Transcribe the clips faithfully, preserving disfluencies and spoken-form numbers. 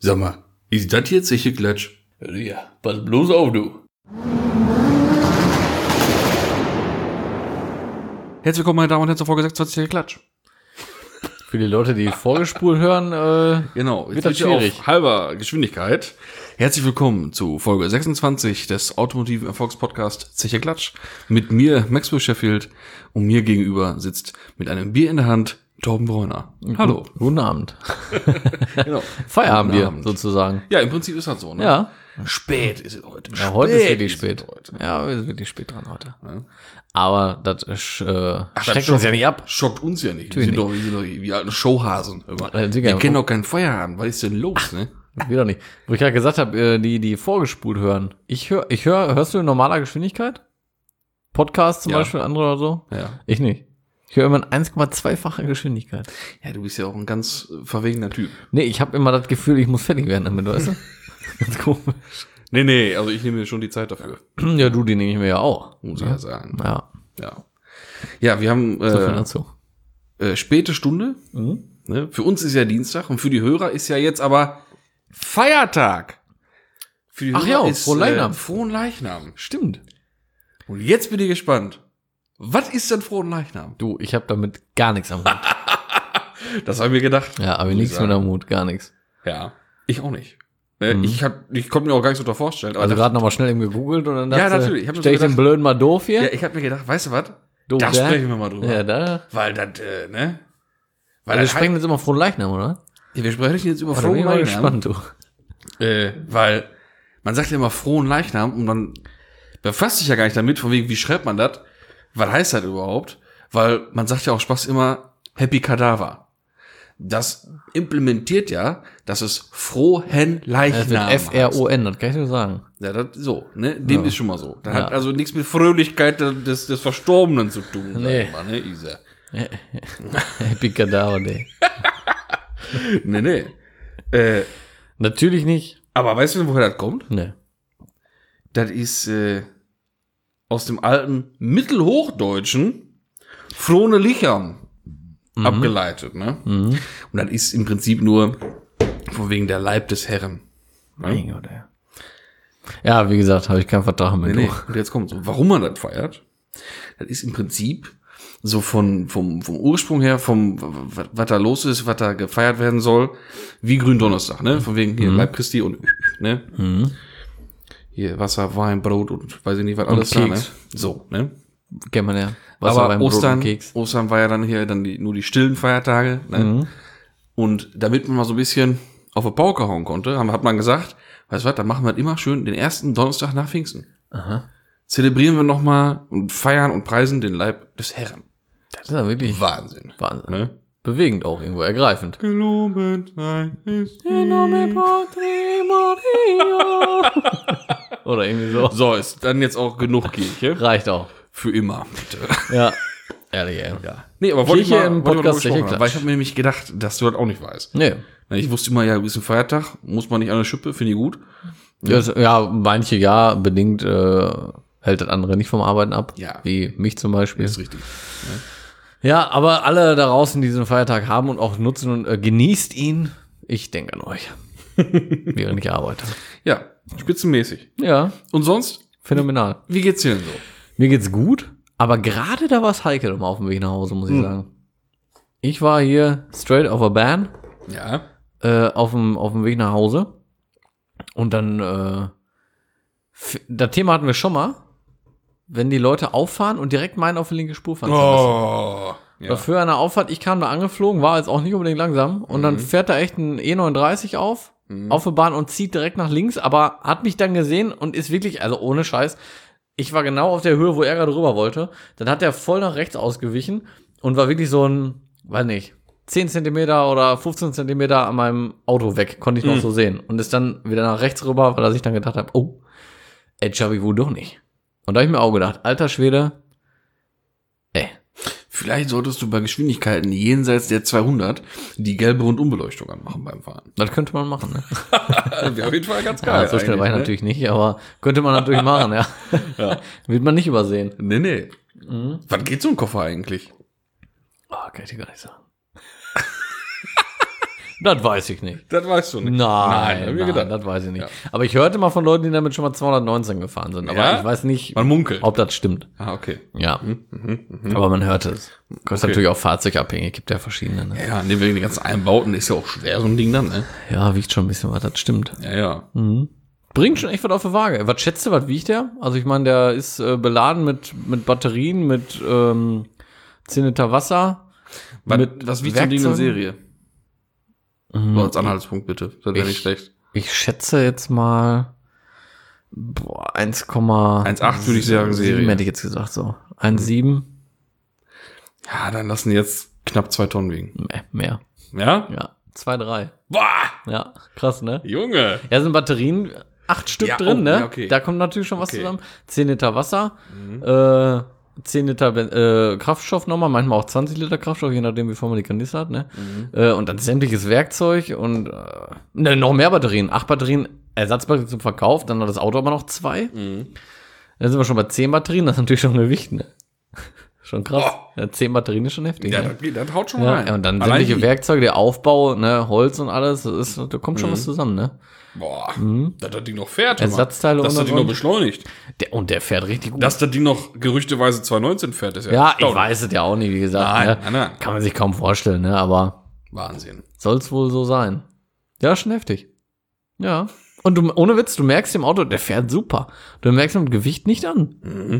Sag mal, ist das jetzt sicher Klatsch? Ja, pass bloß auf, du. Herzlich willkommen, meine Damen und Herren, zur Folge sechsundzwanzig Klatsch. Für die Leute, die Vorgespult hören, äh, Genau, wird das hier schwierig. auf halber Geschwindigkeit. Herzlich willkommen zu Folge sechsundzwanzig des automotiven Erfolgspodcasts Zeche Klatsch. Mit mir, Maxwell Sheffield, und mir gegenüber sitzt mit einem Bier in der Hand Torben Bräuner. Hallo. Guten Abend. Genau. Feierabendbier, Guten Abend. sozusagen. Ja, im Prinzip ist das so, ne? Ja. Spät ist es heute. Ja, heute ist wirklich es spät. heute. Ja, wir sind wirklich spät dran heute. Ja. Aber das ist, äh, das schreckt schockt- uns ja nicht ab. Schockt uns ja nicht. Wir Natürlich sind doch, wir sind doch wie alten Showhasen. Immer. Ja, sicher. Wir kennen doch keinen Feierabend. Was ist denn los, ne? Wieder nicht. Wo ich gerade gesagt habe, äh, die, die vorgespult hören. Ich höre, ich höre, hörst du in normaler Geschwindigkeit? Podcast zum Ja. Beispiel, andere oder so? Ja. Ich nicht. Ich höre immer in eins Komma zwei-facher Geschwindigkeit. Ja, du bist ja auch ein ganz äh, verwegener Typ. Nee, ich habe immer das Gefühl, ich muss fertig werden damit, weißt du? Ganz komisch. Nee, nee, also ich nehme mir schon die Zeit dafür, Ja, du, die nehme ich mir ja auch. muss ich ja sagen. Ja, Ja. Ja, wir haben so viel äh, dazu. äh, späte Stunde. Mhm. Ne? Für uns ist ja Dienstag und für die Hörer ist ja jetzt aber Feiertag. Für die Ach Hörer ja, ist frohen Leichnam. Äh, frohen Leichnam. Stimmt. Und jetzt bin ich gespannt. Was ist denn frohen Leichnam? Du, ich habe damit gar nichts am Hut. Das habe ich mir gedacht. Ja, aber Muss ich nichts mit sagen. am Hut, gar nichts. Ja, ich auch nicht. Äh, Mhm. Ich, hab, ich konnte mir auch gar nicht so da vorstellen. Aber Also dachte- gerade nochmal schnell eben gegoogelt und dann Ja, dachte, natürlich. Ich hab mir stell so ich den gedacht- Blöden mal doof hier? ja, ich habe mir gedacht, weißt du was? Doof, Da ja? sprechen wir mal drüber. Ja, da. Weil das, äh, ne? Weil Also wir das sprechen jetzt immer frohen Leichnam, oder? Ja, wir sprechen jetzt über Oh, da bin frohen ich mal Leichnam. gespannt, du. Äh, weil man sagt ja immer frohen Leichnam und man befasst sich ja gar nicht damit, von wegen, wie schreibt man das? Was heißt das überhaupt? Weil man sagt ja auch Spaß immer Happy Kadaver. Das implementiert ja, dass es frohen Das wird Leichnam F R O N, das kann ich dir sagen. Ja, das so, ne? Dem Ja. ist schon mal so. Das Ja. hat also nichts mit Fröhlichkeit des, des Verstorbenen zu tun. sag Nee. ich mal, ne, Isa? Happy Kadaver Day. Nee, nee. Äh, Natürlich nicht. aber weißt du, woher das kommt? Ne. Das ist äh, aus dem alten Mittelhochdeutschen Frohne Lichern abgeleitet, ne? Mhm. Und das ist im Prinzip nur von wegen der Leib des Herren. Mein Gott, ey. Ja, wie gesagt, habe ich keinen Vertrag mit. Nee, nee. du. Und jetzt kommt so, warum man das feiert. Das ist im Prinzip so von, vom, vom Ursprung her, vom, was, was da los ist, was da gefeiert werden soll, wie Gründonnerstag, ne? Von wegen hier Leib Christi und, ne? Mhm. Hier Wasser, Wein, Brot und weiß ich nicht, was alles da, ne? Keks. So, ne? Kennt man ja. Wasser, Aber Wein, Brot Ostern, und Keks. Ostern war ja dann hier dann die, nur die stillen Feiertage, ne? Mhm. Und damit man mal so ein bisschen auf die Pauke hauen konnte, haben- hat man gesagt, weißt du was, dann machen wir das immer schön den ersten Donnerstag nach Pfingsten. Aha. Zelebrieren wir nochmal und feiern und preisen den Leib des Herrn. Das ist ja wirklich Wahnsinn. Wahnsinn. Ne? Bewegend auch irgendwo, ergreifend. Gelobet sei es. Oder irgendwie so. So, ist dann jetzt auch genug Kirche. Reicht auch. Für immer, bitte. Ja. Ehrlich, ey. Ja. Nee, aber wollte ich Kirche mal, im wollte ich mal Podcast drüber gesprochen Zeche haben, weil ich habe mir nämlich gedacht, dass du das auch nicht weißt. Nee. Na, ich wusste immer, ja, ist ein Feiertag, muss man nicht an der Schippe, finde ich gut. Ja, es- ja, manche ja, bedingt äh, hält das andere nicht vom Arbeiten ab. Ja. Wie mich zum Beispiel. Ist richtig. Ja, aber alle da draußen, die diesen Feiertag haben und auch nutzen und äh, genießt ihn, ich denke an euch. Während ich arbeite. Ja, spitzenmäßig. Ja, Und sonst, phänomenal. wie geht's dir denn so? Mir geht's gut, aber gerade da war es heikel immer auf dem Weg nach Hause, muss ich Hm. sagen. Ich war hier straight off a ban, Ja. äh, auf dem auf dem Weg nach Hause. Und dann, äh, f- das Thema hatten wir schon mal, wenn die Leute auffahren und direkt meinen, auf die linke Spur fahren zu lassen. Oh. Ja. Dafür eine Auffahrt, ich kam da angeflogen, war jetzt auch nicht unbedingt langsam. Und Mhm. dann fährt da echt ein E neununddreißig auf, auf der Bahn und zieht direkt nach links, aber hat mich dann gesehen und ist wirklich, also ohne Scheiß, ich war genau auf der Höhe, wo er gerade rüber wollte. Dann hat er voll nach rechts ausgewichen und war wirklich so ein, weiß nicht, zehn Zentimeter oder fünfzehn Zentimeter an meinem Auto weg, konnte ich noch Mhm. so sehen. Und ist dann wieder nach rechts rüber, weil er sich dann gedacht hat, oh, Edge habe ich wohl doch nicht. Und da habe ich mir auch gedacht, alter Schwede, ey, Vielleicht solltest du bei Geschwindigkeiten jenseits der zweihundert die gelbe Rundumbeleuchtung anmachen beim Fahren. das könnte man machen, ne? Wäre auf jeden Fall ganz Ja, so schnell war ich ne? natürlich nicht, aber könnte man natürlich machen, ja. Ja. Wird man nicht übersehen. Nee, nee. Mhm. Wann geht so ein Koffer eigentlich? Oh, kann ich dir gar nicht sagen. Das weiß ich nicht. Das weißt du nicht. Nein, hab nein, ich mir gedacht. das weiß ich nicht. Ja. Aber ich hörte mal von Leuten, die damit schon mal zweihundertneunzehn gefahren sind. Aber Ja? ich weiß nicht, Man munkelt. ob das stimmt. Ah, okay. Ja. Aber man hört es. Das ist Okay. natürlich auch fahrzeugabhängig. Gibt ja verschiedene. Ne? Ja, ne, wegen den ganzen Einbauten ist ja auch schwer, so ein Ding dann, ne? Ja, wiegt schon ein bisschen was, das stimmt. Ja, ja. Bringt schon echt was auf die Waage. Was schätzt du, was wiegt der? Also ich meine, der ist äh, beladen mit, mit Batterien, mit ähm, zehn Liter Wasser. Was, mit was wiegt so ein Ding in Werkzeugen? Serie? So als Anhaltspunkt bitte. Das wäre Ich- nicht schlecht. Ich schätze jetzt mal boah, eins Komma eins Komma acht würde ich sagen, Serie. sieben hätte ich jetzt gesagt, so. eins Komma sieben Ja, dann lassen die jetzt knapp zwei Tonnen wiegen. Nee, mehr. Ja? Ja, zwei Komma drei Boah! Ja, krass, ne? Junge! Ja, sind Batterien, acht Stück Ja, drin, oh, ne? ja, okay. Da kommt natürlich schon was Okay. zusammen. zehn Liter Wasser, äh, zehn Liter Ben- äh, Kraftstoff nochmal, manchmal auch zwanzig Liter Kraftstoff, je nachdem, wie voll man die Kanister hat, ne? Äh, und dann sämtliches Werkzeug und äh, ne, noch mehr Batterien. Acht Batterien, Ersatzbatterien zum Verkauf, dann hat das Auto aber noch zwei. Dann sind wir schon bei zehn Batterien, das ist natürlich schon ein Gewicht, ne? Schon krass. Oh. Ja, zehn Batterien ist schon heftig, Ja, ne? das, geht- das haut schon Ja, rein. ja, und dann Allein sämtliche die- Werkzeuge, der Aufbau, ne, Holz und alles, das ist, da kommt schon was zusammen, ne? Boah, dass das Ding noch fährt. Ersatzteile Dass das und Ding und noch beschleunigt. Der, und der fährt richtig gut. Dass das Ding noch gerüchteweise zwei neunzehn fährt, ist ja ja, ich erstaunlich. weiß es ja auch nicht, wie gesagt. Nein, ne? nein, nein. Kann man sich kaum vorstellen, ne? Aber Wahnsinn. soll's wohl so sein. Ja, schon heftig. Ja. Und du, ohne Witz, du merkst im Auto, der fährt super. Du merkst im Gewicht nicht an.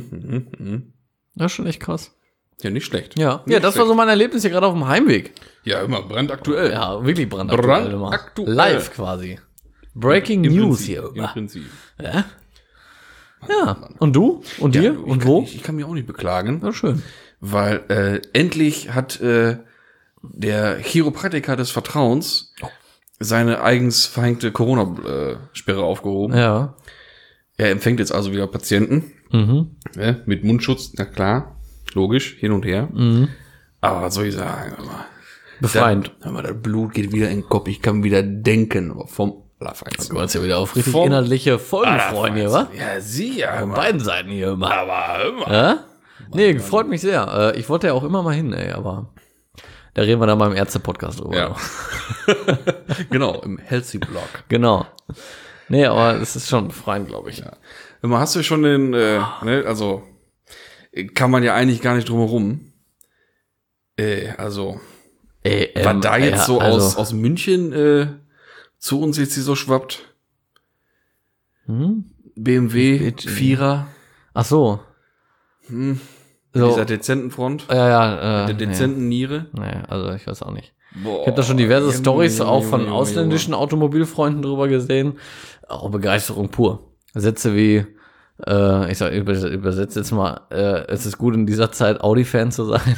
Das ist schon echt krass. Ja, nicht schlecht. Ja. Nicht Ja, das war so schlecht. mein Erlebnis hier gerade auf dem Heimweg. Ja, immer brandaktuell. Ja, wirklich brandaktuell. immer. Brandaktuell. Live quasi. Breaking Im News Prinzip, hier. Im Prinzip. Ja. Ja. Und du? Und dir? Ja, ich Und kann, wo? Ich, ich kann mich auch nicht beklagen, Ja, schön. weil äh, endlich hat äh, der Chiropraktiker des Vertrauens seine eigens verhängte Corona-Sperre aufgehoben. Ja. Er empfängt jetzt also wieder Patienten Mhm. ja, mit Mundschutz, na klar, logisch, hin und her. Mhm. Aber was soll ich sagen? Hör mal, Befreiend. Da, hör mal, das Blut geht wieder in den Kopf, ich kann wieder denken, aber vom Allerfeinsten. Du hast ja wieder auf richtig Vom inhaltliche Folgen freuen hier, wa? Ja, sie ja. Von immer. beiden Seiten hier immer. Aber immer. Ja? Nee, freut mich sehr. Äh, Ich wollte ja auch immer mal hin, ey, aber da reden wir dann beim Ärzte-Podcast drüber. Ja. Genau, im Healthy-Blog. Genau. Nee, aber es ist schon befreiend, glaube ich. Hör mal, hast du schon den, äh, ne, also, kann man ja eigentlich gar nicht drum herum. Äh, also, Ey, was ähm, da jetzt ja, so also, aus, aus München äh, zu uns jetzt hier so schwappt. Hm? B M W, Bitte. Vierer, Ach so. hm, So. dieser dezenten Front, Ja, ja. Äh, der dezenten Niere. Nee. nee, also ich weiß auch nicht. Boah, Ich habe da schon diverse Junge, Stories Junge, auch von Junge, ausländischen Automobilfreunden drüber gesehen. Auch Begeisterung pur. Sätze wie, äh, ich sag, übers- übersetze jetzt mal, äh, es ist gut in dieser Zeit Audi-Fan zu sein.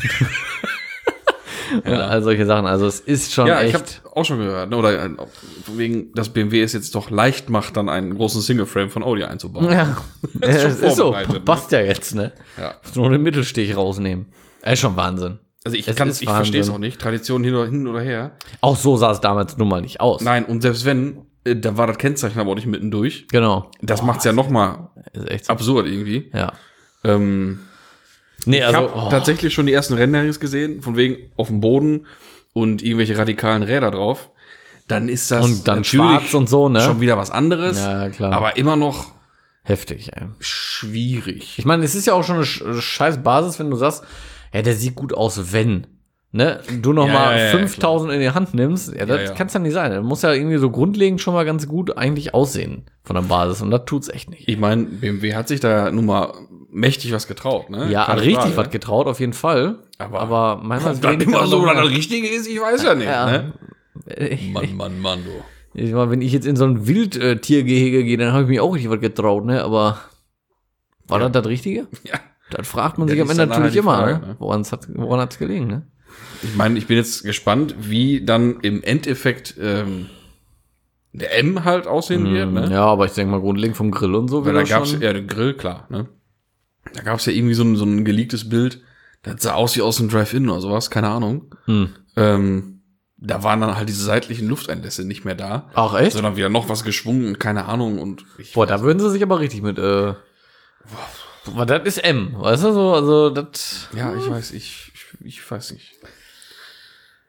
Ja, all solche Sachen. Also es ist schon Ja, ich echt. habe auch schon gehört, ne, oder äh, von wegen, dass B M W es jetzt doch leicht macht, dann einen großen Single-Frame von Audi einzubauen. Ja, Das ist schon es ist so. vorbereitet, ne? Passt ja jetzt, ne? Ja. Nur den Mittelstich rausnehmen. Ey, schon Wahnsinn. Also ich Es kann ist ich verstehe es Wahnsinn. auch nicht. Tradition hin oder, hin oder her. Auch so sah es damals nun mal nicht aus. Nein, und selbst wenn, äh, da war das Kennzeichen aber auch nicht mittendurch. Genau. Das macht's ja noch mal Ist echt so. absurd irgendwie. Ja. Ähm, Nee, ich also. habe oh. tatsächlich schon die ersten Renderings gesehen, von wegen auf dem Boden und irgendwelche radikalen Räder drauf. Dann ist das Und dann natürlich schwarz und so, ne? schon wieder was anderes. Ja, klar. Aber immer noch Heftig, ey. schwierig. Ich meine, es ist ja auch schon eine sch- scheiß Basis, wenn du sagst, ja, der sieht gut aus, wenn. Ne? Du noch Ja, mal ja, ja, fünftausend in die Hand nimmst, ja, das Ja, ja. kann's ja nicht sein. Das muss ja irgendwie so grundlegend schon mal ganz gut eigentlich aussehen von der Basis. Und das tut's echt nicht. Ich meine, B M W hat sich da nun mal mächtig was getraut, ne? Ja, Keine richtig Frage. was getraut, auf jeden Fall. Aber- Aber manchmal Ob das immer so das Richtige ist, ich weiß ja nicht, Ja. ne? Ich, Mann, Mann, Mann, du. ich meine, wenn ich jetzt in so ein Wildtiergehege gehe, dann habe ich mich auch richtig was getraut, ne? Aber war Ja. das das Richtige? Ja. Das fragt man Ja, sich am das ist Ende dann natürlich nachher die immer, Frage, ne? ne? Woran hat's, woran hat's gelegen, ne? Ich meine, ich bin jetzt gespannt, wie dann im Endeffekt ähm, der M halt aussehen wird, ne? Ja, aber ich denke mal, grundlegend vom Grill und so. Weil da wieder gab's schon- ja den Grill, klar, ne? Da gab's ja irgendwie so ein, so ein geleaktes Bild, das sah aus wie aus einem Drive-In oder sowas, keine Ahnung. Hm. Ähm, da waren dann halt diese seitlichen Lufteinlässe nicht mehr da, Ach, echt? sondern wieder noch was geschwungen, keine Ahnung. Und ich, Boah, da würden sie sich aber richtig mit, äh, boah, das ist M, weißt du, so, also, das, ja, ich weiß, ich, ich, ich weiß nicht.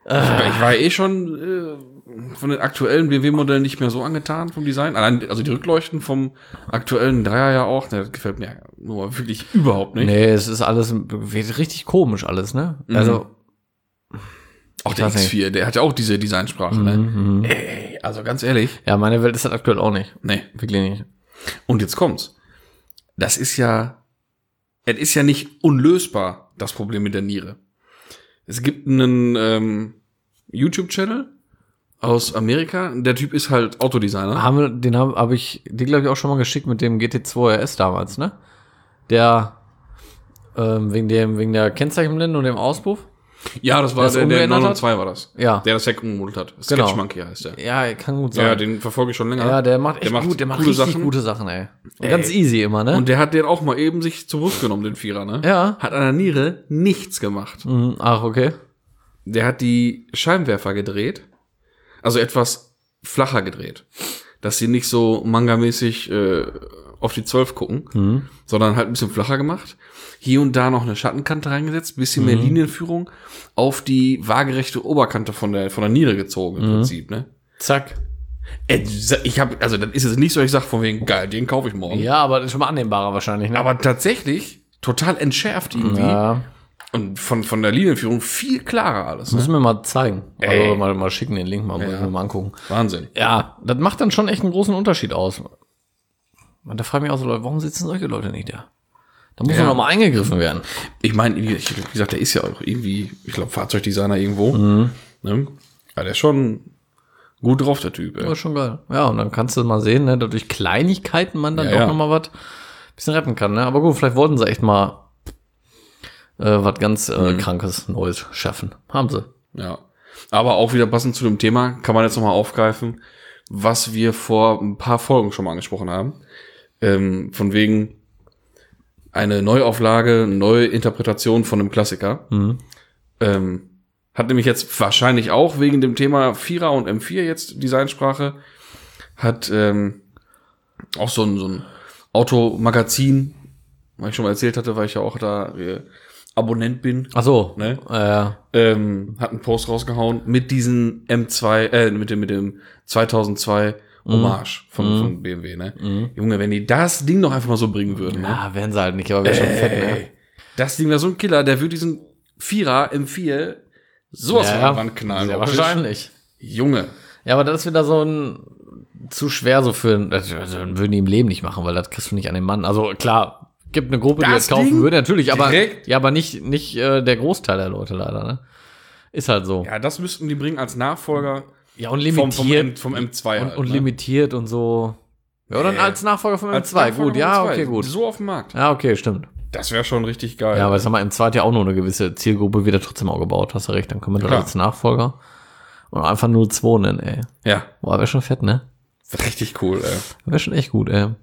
Ich, ich war eh schon äh, von den aktuellen B M W-Modellen nicht mehr so angetan vom Design. Allein, also die Rückleuchten vom aktuellen Dreier ja auch, ne, das gefällt mir nur wirklich überhaupt nicht. Nee, es ist alles wird richtig komisch alles, ne? Mhm. Also auch der X vier, der hat ja auch diese Designsprache, ne? Mhm. Ey, also ganz ehrlich. Ja, meine Welt ist das aktuell auch nicht. Nee. Wirklich nicht. Und jetzt kommt's. Das ist ja, es ist ja nicht unlösbar, das Problem mit der Niere. Es gibt einen ähm, YouTube-Channel aus Amerika. Der Typ ist halt Autodesigner. Haben wir, den habe hab ich, die glaube ich auch schon mal geschickt mit dem G T zwei R S damals, ne? Der, ähm, wegen dem, wegen der Kennzeichenblende und dem Auspuff. Ja, das war das der, der umgeändert neun hat? zwei war das. Ja. Der das Heck umgemodelt hat. Genau. Sketch Monkey heißt der. Ja, kann gut sein. Ja, den verfolge ich schon länger. Ja, der macht echt Der macht gut, der macht coole richtig Sachen. gute Sachen, ey. Und Ey. ganz easy immer, ne? Und der hat den auch mal eben sich zur Brust genommen, den Vierer, ne? Ja. Hat an der Niere nichts gemacht. Mhm, ach, okay. Der hat die Scheinwerfer gedreht. Also etwas flacher gedreht. Dass sie nicht so mangamäßig äh, auf die zwölf gucken, Mhm. sondern halt ein bisschen flacher gemacht. Hier und da noch eine Schattenkante reingesetzt, bisschen mehr Linienführung auf die waagerechte Oberkante von der von der Niere gezogen im Prinzip, ne? Zack. Ey, ich habe, also das ist jetzt nicht so, ich sag von wegen geil, den kaufe ich morgen. Ja, aber das ist schon mal annehmbarer wahrscheinlich, ne? Aber tatsächlich total entschärft irgendwie ja. und von von der Linienführung viel klarer alles. Ne? Müssen wir mal zeigen. Ey. Also mal, mal schicken den Link mal, muss Ja. ich mir mal angucken. Wahnsinn. Ja, das macht dann schon echt einen großen Unterschied aus. Und da frage ich mich auch so, Leute, warum sitzen solche Leute nicht da? Da muss Ja. doch noch mal eingegriffen werden. Ich meine, wie wie gesagt, der ist ja auch irgendwie, ich glaube, Fahrzeugdesigner irgendwo. Mhm. Ne? Ja, der ist schon gut drauf, der Typ. Das Ey. ist schon geil. Ja, und dann kannst du mal sehen, ne, dass durch Kleinigkeiten man dann Ja, doch ja. noch mal was bisschen retten kann, ne? Aber gut, vielleicht wollten sie echt mal äh, was ganz äh, Krankes, Neues schaffen. Haben sie. Ja. Aber auch wieder passend zu dem Thema, kann man jetzt nochmal aufgreifen, was wir vor ein paar Folgen schon mal angesprochen haben. Ähm, von wegen eine Neuauflage, eine neue Interpretation von einem Klassiker. Mhm. Ähm, hat nämlich jetzt wahrscheinlich auch wegen dem Thema Vierer und M vier jetzt Designsprache, hat ähm, auch so ein, so ein Automagazin, was ich schon mal erzählt hatte, weil ich ja auch da äh, Abonnent bin, Ach so. ne? Äh, ähm, hat einen Post rausgehauen mit diesem M zwei, äh, mit dem, mit dem zweitausendzwei Hommage von, von B M W, ne? Junge, wenn die das Ding doch einfach mal so bringen würden, ne? ja, werden sie halt nicht, aber wäre schon fett, ne? Ey, das Ding wäre so ein Killer, der würde diesen Vierer M vier sowas von der Wand knallen. sehr optisch. wahrscheinlich. Junge. Ja, aber das ist wieder so ein zu schwer so für, das würden die im Leben nicht machen, weil das kriegst du nicht an den Mann. Also klar, gibt eine Gruppe, die Das das kaufen Ding würde, natürlich, aber direkt? ja, aber nicht nicht äh, der Großteil der Leute leider, ne? Ist halt so. Ja, das müssten die bringen als Nachfolger Ja, und vom, vom, limitiert M, vom M zwei und, halt, und ne? limitiert und so. Ja, oder Nee. als Nachfolger vom M Als zwei. Nachfolger Gut, vom ja, M zwei. okay, gut. So auf dem Markt. Ja, okay, stimmt. Das wäre schon richtig geil. Ja, aber sag mal, M zwei hat ja auch nur eine gewisse Zielgruppe wieder trotzdem auch gebaut, hast du recht. Dann können wir das Klar. als Nachfolger und einfach null zwei nennen, ey. Ja, Boah, wäre schon fett, ne? richtig cool, ey. Wäre schon echt gut, ey.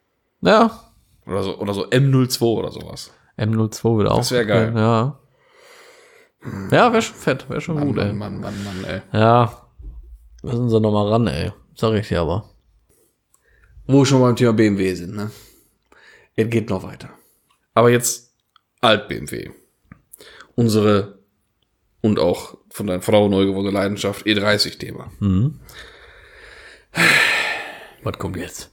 Ja, Oder so, oder so M null zwei oder sowas. M null zwei würde auch. Das wär geil. Ja. Ja, wäre schon fett, wäre schon Mann, gut, ey. Mann, Mann, Mann, Mann, ey. Ja. Müssen sie noch mal ran, ey. Sag ich dir aber. Wo wir schon beim Thema B M W sind, ne? Es geht noch weiter. Aber jetzt Alt-B M W. Unsere und auch von deiner Frau neu gewordene Leidenschaft E dreißig-Thema. Mhm. Was kommt jetzt?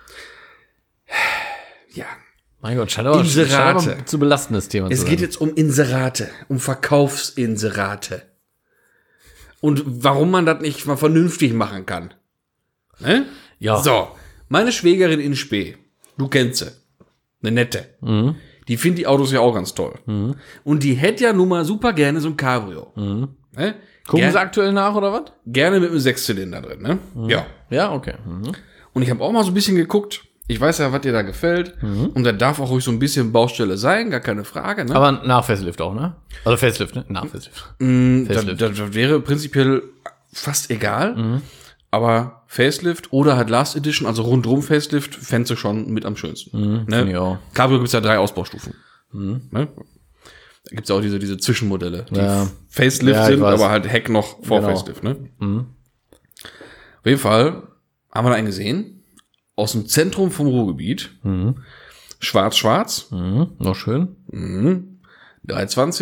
Ja. Mein Gott, scheint aber, Inserate. scheint aber ein zu belastendes Thema Es zu geht sein. jetzt um Inserate, um Verkaufsinserate. Und warum man das nicht mal vernünftig machen kann. Ne? Ja. So, meine Schwägerin in Spee, du kennst sie, eine nette. Mhm. Die findet die Autos ja auch ganz toll. Mhm. Und die hätte ja nun mal super gerne so ein Cabrio. Mhm. Ne? Gucken Ger Sie aktuell nach, oder was? Gerne mit einem Sechszylinder drin, ne? Ja. Ja, okay. Mhm. Und ich habe auch mal so ein bisschen geguckt. Ich weiß ja, was dir da gefällt. Und da darf auch ruhig so ein bisschen Baustelle sein, gar keine Frage, ne? Aber nach Facelift auch, ne? Also Facelift, ne? Nach Facelift. Mm, das, Facelift. das, das wäre prinzipiell fast egal. Aber Facelift oder halt Last Edition, also rundrum Facelift, fändest du schon mit am schönsten. find ich auch. Cabrio gibt's ja drei Ausbaustufen. Ne? Da gibt's ja auch diese, diese Zwischenmodelle, die Ja. Facelift Ja, ich sind, weiß. aber halt Heck noch vor Genau. Facelift. Ne? Auf jeden Fall haben wir da einen gesehen, aus dem Zentrum vom Ruhrgebiet, schwarz-schwarz, Mhm. Noch schön. dreihundertzwanzig,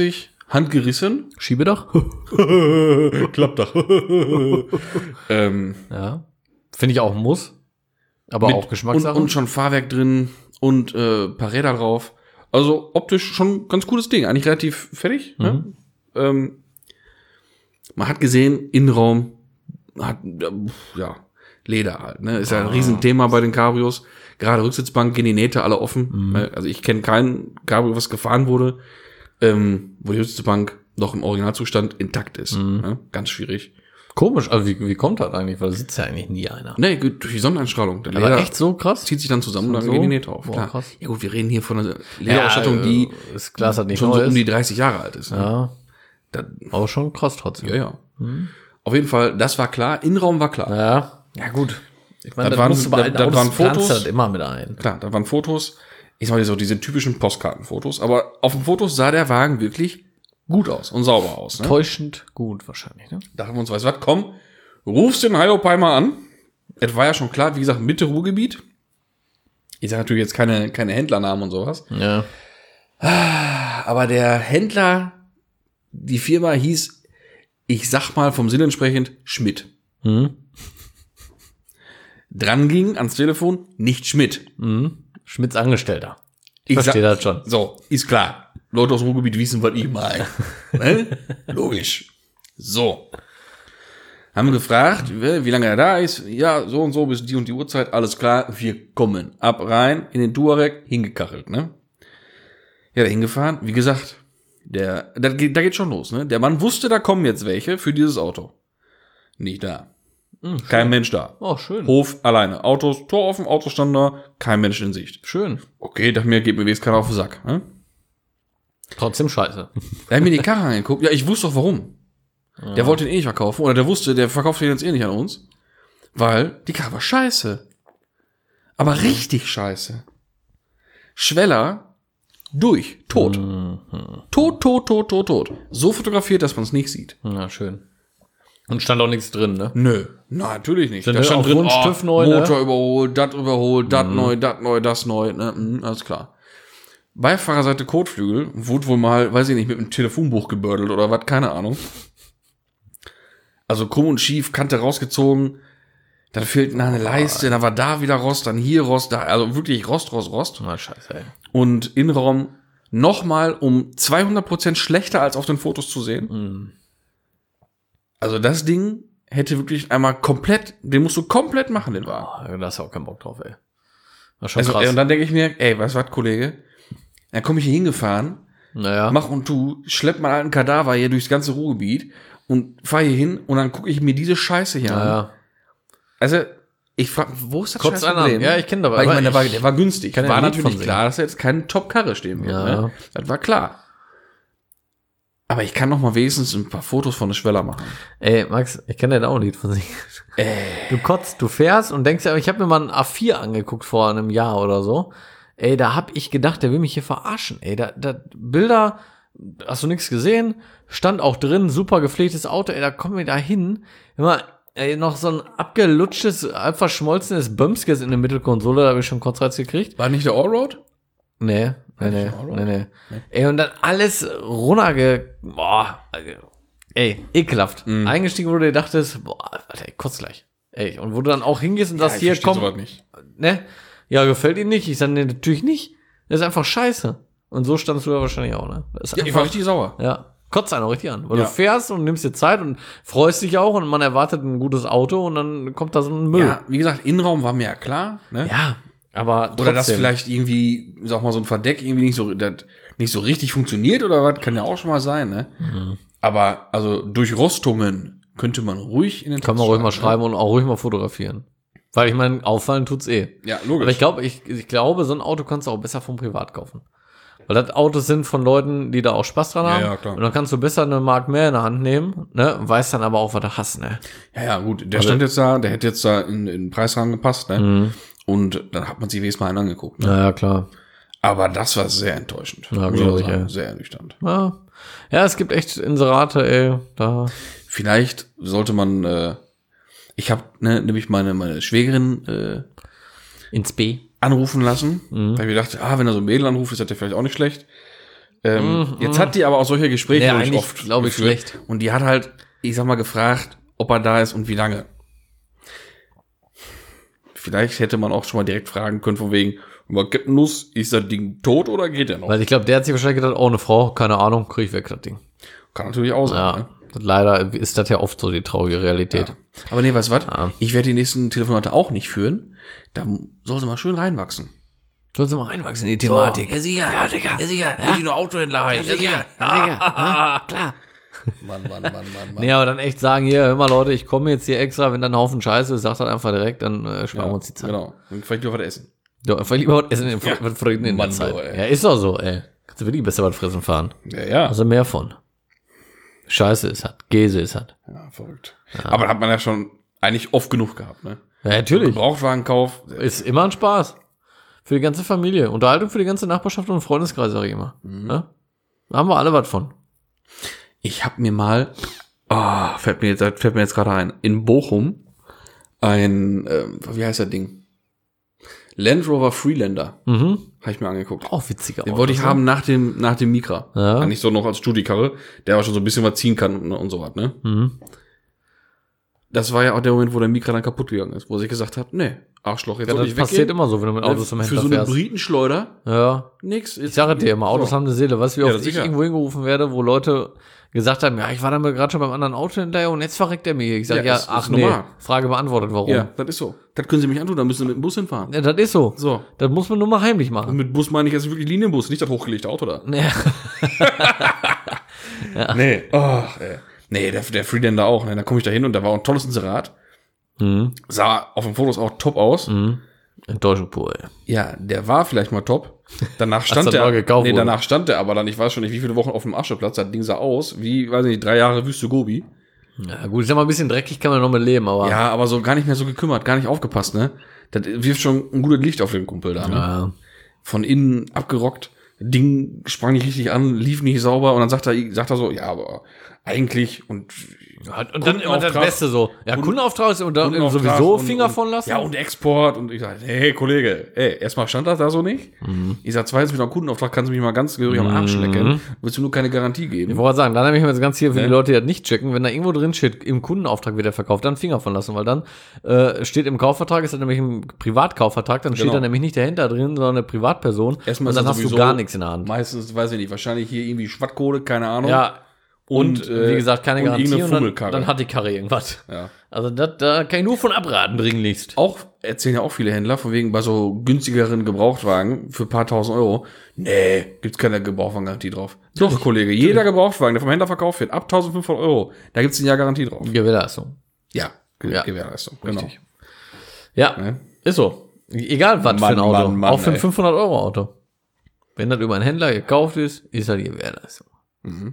handgerissen. Schiebedach? Klappdach. ähm, Ja. Finde ich auch ein Muss. Aber mit, auch Geschmackssache. Und, und schon Fahrwerk drin und äh, paar Räder drauf. Also optisch schon ein ganz cooles Ding. Eigentlich relativ fertig. Mhm. Ne? Ähm, man hat gesehen, Innenraum hat, ja, Leder halt. Ne? Ist ja ein Ah. Riesenthema bei den Cabrios. Gerade Rücksitzbank, gehen die Nähte alle offen. Mhm. Also ich kenne keinen Cabrio, was gefahren wurde, ähm, wo die Rücksitzbank noch im Originalzustand intakt ist. Mhm. Ne? Ganz schwierig. Komisch, also wie, wie kommt das eigentlich? Weil da sitzt ja eigentlich nie einer. Nee, gut, durch die Sonneneinstrahlung. Der Aber Leder echt so krass? zieht sich dann zusammen und dann So? gehen die Nähte auf. Boah, Klar. krass. Ja gut, wir reden hier von einer Lederausstattung, Ja, die äh, das Glas hat nicht schon neu so um ist. die dreißig Jahre alt ist. Ne? Ja, Da, aber schon krass trotzdem. ja, ja. Auf jeden Fall, das war klar. Innenraum war klar. Ja, ja gut. Ich meine, Das das, waren- musst du bei das- alten das Autos waren planst du Fotos. das immer mit ein. Klar, da waren Fotos. Ich sag mal so, diese typischen Postkartenfotos. Aber auf den Fotos sah der Wagen wirklich gut aus und sauber aus. Ne? Täuschend gut wahrscheinlich, ne? Da haben wir uns, weißt du was, komm, rufst den Hyopai mal an. Es war ja schon klar, wie gesagt, Mitte Ruhrgebiet. Ich sage natürlich jetzt keine, keine Händlernamen und sowas. Ja. Aber der Händler, die Firma hieß, ich sag mal vom Sinn entsprechend, Schmidt. Mhm. Dran ging ans Telefon, nicht Schmidt. Mhm. Schmidts Angestellter. Ich Verstehe sag- das schon. So, ist klar. Leute aus dem Ruhrgebiet wissen, was ich meine. Ne? Logisch. So. Haben wir gefragt, wie lange er da ist. Ja, so und so bis die und die Uhrzeit. Alles klar, wir kommen. Ab rein, in den Touareg, hingekachelt, ne? Ja, da hingefahren. Wie gesagt, der, da, geht- da geht schon los, ne? Der Mann wusste, da kommen jetzt welche für dieses Auto. Nicht da. Mhm, Kein Mensch da. Oh, schön. Hof alleine. Autos, Tor offen, Auto stand da, kein Mensch in Sicht. Schön. Okay, dachte mir, geht mir wenigstens keiner auf den Sack. Ne? Trotzdem scheiße. Da hab ich mir die Karre angeguckt. Ja, ich wusste doch warum. Der wollte ihn eh nicht verkaufen. Oder der wusste, der verkauft den jetzt eh nicht an uns. Weil die Karre war scheiße. Aber richtig scheiße. Schweller, durch, tot. Mhm. Tot, tot, tot, tot, tot. So fotografiert, dass man es nicht sieht. Na, schön. Und stand auch nichts drin, ne? Nö, na, natürlich nicht. Sind Da denn stand auf drin, Wunsch oh, TÜV neu, ne? Motor überholt, das überholt, das neu, das neu, das neu, ne, mhm, alles klar. Beifahrerseite Kotflügel, wurde wohl mal, weiß ich nicht, mit einem Telefonbuch gebördelt oder was, keine Ahnung. Also krumm und schief, Kante rausgezogen, dann fehlt noch eine Leiste, dann war da wieder Rost, dann hier Rost, da, also wirklich Rost, Rost, Rost. Na, scheiße, ey. Und Innenraum nochmal um zweihundert Prozent schlechter als auf den Fotos zu sehen. Mhm. Also das Ding hätte wirklich einmal komplett, den musst du komplett machen, den Wagen. Oh, da hast du auch keinen Bock drauf, ey. War schon Also, krass. ey, und dann denke ich mir, ey, weißt du was, Kollege? Dann komme ich hier hingefahren, naja. mach und tu, schlepp meinen alten Kadaver hier durchs ganze Ruhrgebiet und fahr hier hin und dann gucke ich mir diese Scheiße hier an. Naja. Also, ich frage, wo ist das Kotzt einen Scheißproblem? an. Ja, ich kenn das, Weil ich aber meine, der war, ich der war günstig. kann ja War ein Lied von natürlich singen. klar, dass er jetzt keine Top-Karre stehen wird. Ja. Ne? Das war klar. Aber ich kann noch mal wenigstens ein paar Fotos von der Schweller machen. Ey, Max, ich kenne ja auch ein Lied von sich. Du kotzt, du fährst und denkst ja, ich habe mir mal ein A vier angeguckt vor einem Jahr oder so. Ey, da hab ich gedacht, der will mich hier verarschen. Ey, da, da Bilder, hast du nichts gesehen? Stand auch drin, super gepflegtes Auto. Ey, da kommen wir da hin. Immer, ey, noch so ein abgelutschtes, halb verschmolzenes Bömskes in der Mittelkonsole, da habe ich schon Kotzreiz gekriegt. War nicht der Allroad? Nee, nee, nee, Allroad? nee, nee. Ey, und dann alles runterge... Boah, ey, ekelhaft. Mhm. Eingestiegen, wo du dir dachtest, boah, Alter, ey, kotz gleich. Ey, und wo du dann auch hingehst und das ich hier verstehe kommt, sowas nicht. ne? Ja, gefällt ihm nicht. Ich sage, nee, natürlich nicht. Das ist einfach scheiße. Und so standst du da wahrscheinlich auch, ne? Das ist Ja, ich war einfach, richtig sauer. ja, kotzt einen auch richtig an. Weil Ja. du fährst und nimmst dir Zeit und freust dich auch und man erwartet ein gutes Auto und dann kommt da so ein Müll. Ja, wie gesagt, Innenraum war mir ja klar. Ne? Ja, aber Oder dass trotzdem. vielleicht irgendwie, sag mal, so ein Verdeck irgendwie nicht so, das nicht so richtig funktioniert oder was, kann ja auch schon mal sein, ne? Mhm. Aber, also, durch Rostungen könnte man ruhig in den Kann man Text ruhig mal ne? schreiben und auch ruhig mal fotografieren. Weil ich meine, auffallen tut's eh. Ja, logisch. Aber ich glaube, ich, ich glaube, so ein Auto kannst du auch besser vom Privat kaufen. Weil das Autos sind von Leuten, die da auch Spaß dran Ja, haben. ja, klar. Und dann kannst du besser eine Mark mehr in der Hand nehmen, ne? Und weißt dann aber auch, was du hast, ne? ja, ja, gut, der Also- stand jetzt da, der hätte jetzt da in, in den Preisrahmen gepasst, ne? Mhm. Und dann hat man sich wenigstens mal einen angeguckt, ne? Ja, ja, klar. Aber das war sehr enttäuschend. Ja, muss glaub man ich, sagen. ja. Sehr ernüchternd. Ja. Ja, es gibt echt Inserate, ey, da. Vielleicht sollte man, äh, ich habe ne, nämlich meine, meine Schwägerin äh, Ins B. anrufen lassen, Mhm. weil ich mir dachte, ah, wenn er so ein Mädel anruft, ist das ja vielleicht auch nicht schlecht. Ähm, Mm, jetzt mm. hat die aber auch solche Gespräche Ja, glaub ich, eigentlich, oft glaub ich, geführt. schlecht. Und die hat halt, ich sag mal, gefragt, ob er da ist und wie lange. Vielleicht hätte man auch schon mal direkt fragen können, von wegen, über Kettennuss, ist das Ding tot oder geht er noch? Weil ich glaube, der hat sich wahrscheinlich gedacht, oh, eine Frau, keine Ahnung, krieg ich weg, das Ding. Kann natürlich auch sein. Ja, Ne? leider ist das ja oft so die traurige Realität. Ja. Aber nee, weißt du was? Ja. Ich werde die nächsten Telefonate auch nicht führen. Da soll sie mal schön reinwachsen. Sollst du mal reinwachsen in die Thematik. Ja, sicher. Ja, Digga. Ja, sicher. Ja. Nicht nur Autohändler heißt. Ja, sicher. Ja, Digga. Ja, klar. Mann, Mann, Mann, Mann, Mann. Nee, aber dann echt sagen, hier, hör mal Leute, ich komme jetzt hier extra, wenn dann ein Haufen Scheiße ist, sagt das einfach direkt, dann äh, sparen wir uns die Zeit. Genau. Und vielleicht lieber was essen. Ja, vielleicht lieber was essen in, Ja. was Freunden in der Mann, Zeit. boah, ey. Ja, ist doch so, ey. Kannst du wirklich besser was fressen fahren. Ja, ja. Also mehr von. Scheiße ist hat, Käse ist hat. Ja, verrückt. Aber da hat man ja schon eigentlich oft genug gehabt, ne? Ja, natürlich. Gebrauchtwagenkauf. Ist immer ein Spaß. Für die ganze Familie. Unterhaltung für die ganze Nachbarschaft und Freundeskreis, sag ich immer. Ja? Da haben wir alle was von. Ich habe mir mal, oh, fällt mir jetzt, fällt mir jetzt gerade ein, in Bochum ein, ähm, wie heißt das Ding? Land Rover Freelander. Mhm. Habe ich mir angeguckt. Auch witziger. Den wollte ich haben nach dem, nach dem Micra. Ja. Eigentlich so noch als Studiekarre, der auch schon so ein bisschen was ziehen kann und, und so was, ne? Mhm. Das war ja auch der Moment, wo der Micra dann kaputt gegangen ist, wo sich gesagt hat, nee, Arschloch, jetzt Ja, soll das ich passiert weggehen. immer so, wenn du mit Autos im Für Händler so eine fährst. Britenschleuder, Ja. nix. Ich sage dir immer, Autos so. haben eine Seele. Weißt du, wie Ja, oft das ich sicher. irgendwo hingerufen werde, wo Leute gesagt haben, ja, ich war dann gerade schon beim anderen Auto hinterher und jetzt verreckt er mir. Ich sage, Ja, ja, ist- ist ach nee, normal. Frage beantwortet, warum. Ja, das ist so. Das können Sie mich antun, dann müssen Sie mit dem Bus hinfahren. Ja, das ist so. So. Das muss man nur mal heimlich Und machen. mit Bus meine ich jetzt wirklich Linienbus, nicht das hochgelegte Auto da. Ja. Nee. Oh, ey. Nee, der, der Freelander auch. Ne? Da komme ich da hin und da war auch ein tolles Inserat. Mhm. Sah auf den Fotos auch top aus. Mhm. Enttäuschung pur, ey. Ja, der war vielleicht mal top. Danach stand er der. neu gekauft nee, wurde. danach stand der aber dann, ich weiß schon nicht, wie viele Wochen auf dem Ascheplatz. Das Ding sah aus, wie, weiß ich nicht, drei Jahre Wüste Gobi. Ja, gut, ich sag mal, ein bisschen dreckig kann man noch mit leben, aber. Ja, aber so gar nicht mehr so gekümmert, gar nicht aufgepasst, ne? Das wirft schon ein gutes Licht auf den Kumpel da, ne? Ja. Von innen abgerockt. Ding sprang nicht richtig an, lief nicht sauber und dann sagt er, sagt er so, ja, aber eigentlich und Und dann immer das Kundenauftrag- Beste so. Ja, Kundenauftrag ist und dann Kundenauftrag sowieso und- Finger und, von lassen. Ja, und Export und ich sage, hey Kollege, ey, erstmal stand das da so nicht. Ich sag, zweitens mit einem Kundenauftrag kannst du mich mal ganz gehörig am Arsch lecken. Willst du nur keine Garantie geben? Ich wollte sagen, dann habe ich mir jetzt ganz hier für Ne? die Leute, die das nicht checken, wenn da irgendwo drin steht, im Kundenauftrag wird er verkauft, dann Finger von lassen, weil dann äh, steht im Kaufvertrag, ist das nämlich ein Privatkaufvertrag, dann steht Genau. da nämlich nicht der Händler drin, sondern eine Privatperson Erstmal und dann ist das hast du sowieso gar nichts in der Hand. Meistens, weiß ich nicht, wahrscheinlich hier irgendwie Schwattkohle, keine Ahnung. Ja, und, Und, äh, wie gesagt, keine und Garantie irgendeine und dann, Fummelkarre. dann hat die Karre irgendwas. Ja. Also das, da kann ich nur von abraten, dringlichst. Auch erzählen ja auch viele Händler, von wegen bei so günstigeren Gebrauchtwagen für ein paar tausend Euro. Nee, gibt's keine Gebrauchtwagengarantie drauf. Doch, Kollege, jeder Gebrauchtwagen, der vom Händler verkauft wird, ab eintausendfünfhundert Euro, da gibt's ein Jahr Garantie drauf. Gewährleistung. Ja, Ge Ja. Gewährleistung, genau. Richtig. Ja, Ne? ist so. Egal was für Mann, ein Auto. Mann, Mann, auch für ein ey. fünfhundert Euro Auto. Wenn das über einen Händler gekauft ist, ist das die Gewährleistung. Mhm.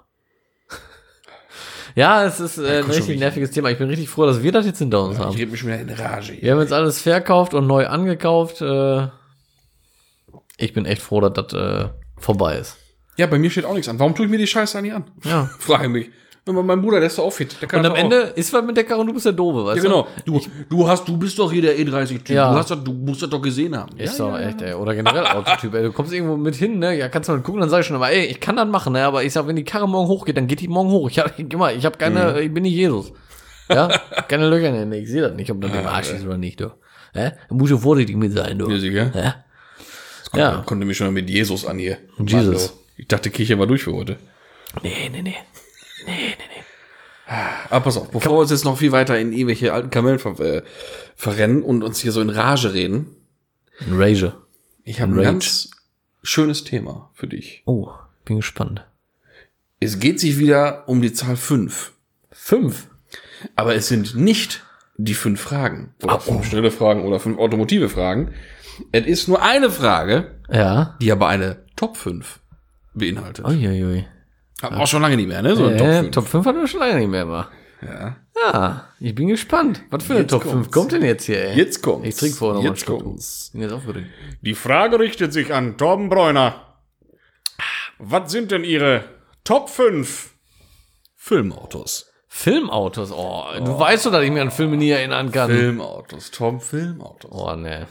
Ja, es ist äh, ein schon richtig richtig. nerviges Thema. Ich bin richtig froh, dass wir das jetzt hinter uns Ich haben. rede mich schon wieder in Rage hier. Wir haben jetzt alles verkauft und neu angekauft. Äh, ich bin echt froh, dass das äh, vorbei ist. Ja, bei mir steht auch nichts an. Warum tue ich mir die Scheiße eigentlich an? Ja. Frage mich. Wenn man mein Bruder, der ist doch auch fit. Der kann Und am das Ende ist was mit der Karre und du bist der Doofe, weißt Ja, genau. Du, du hast, du bist doch hier der E dreißig-Typ. Ja. Du hast doch, du musst das doch gesehen haben. du? Ist doch echt, ey. Oder generell Autotyp, ey. Du kommst irgendwo mit hin, ne? Ja, kannst du mal gucken, dann sag ich schon immer, ey, ich kann das machen, ne? Aber ich sag, wenn die Karre morgen hochgeht, dann geht die morgen hoch. Ich hab, ich, immer, ich hab keine, Mhm. ich bin nicht Jesus. Ja? Keine Löcher in der Hände. Ich sehe das nicht, ob das im Arsch ist oder nicht, du. Hä? Da musst du vorsichtig mit sein, du. Ja, sicher. Ja? Konnte, Ja. konnte mich schon mit Jesus an hier. Jesus. Mann, ich dachte, Kirche war durch für heute. Nee, nee, nee. Nee, nee, nee. Aber pass auf, bevor wir uns jetzt noch viel weiter in irgendwelche alten Kamellen ver äh, verrennen und uns hier so in Rage reden, Ein Rage. ich habe ein Rage. ganz schönes Thema für dich. Oh, bin gespannt. Es geht sich wieder um die Zahl fünf. Fünf. Aber es sind nicht die fünf Fragen. Oder fünf schnelle Fragen oder fünf automotive Fragen. Es ist nur eine Frage, Ja. die aber eine Top fünf beinhaltet. Uiuiui. Haben auch schon lange nicht mehr, ne? So eine Äh, Top fünf. Top fünf hatten wir schon lange nicht mehr mal. Ja. Ja, ich bin gespannt. Was für eine Jetzt Top fünf kommt's. kommt denn jetzt hier, ey? Jetzt kommt's. Ich trinke vorher noch mal einen Jetzt Schluck. kommt's. Bin jetzt aufgeregt. Die Frage richtet sich an Torben Bräuner. Was sind denn Ihre Top fünf Filmautos? Filmautos, oh, du weißt doch, dass ich mich an Filme nie erinnern kann. Filmautos, Tom, Filmautos. Oh, ne.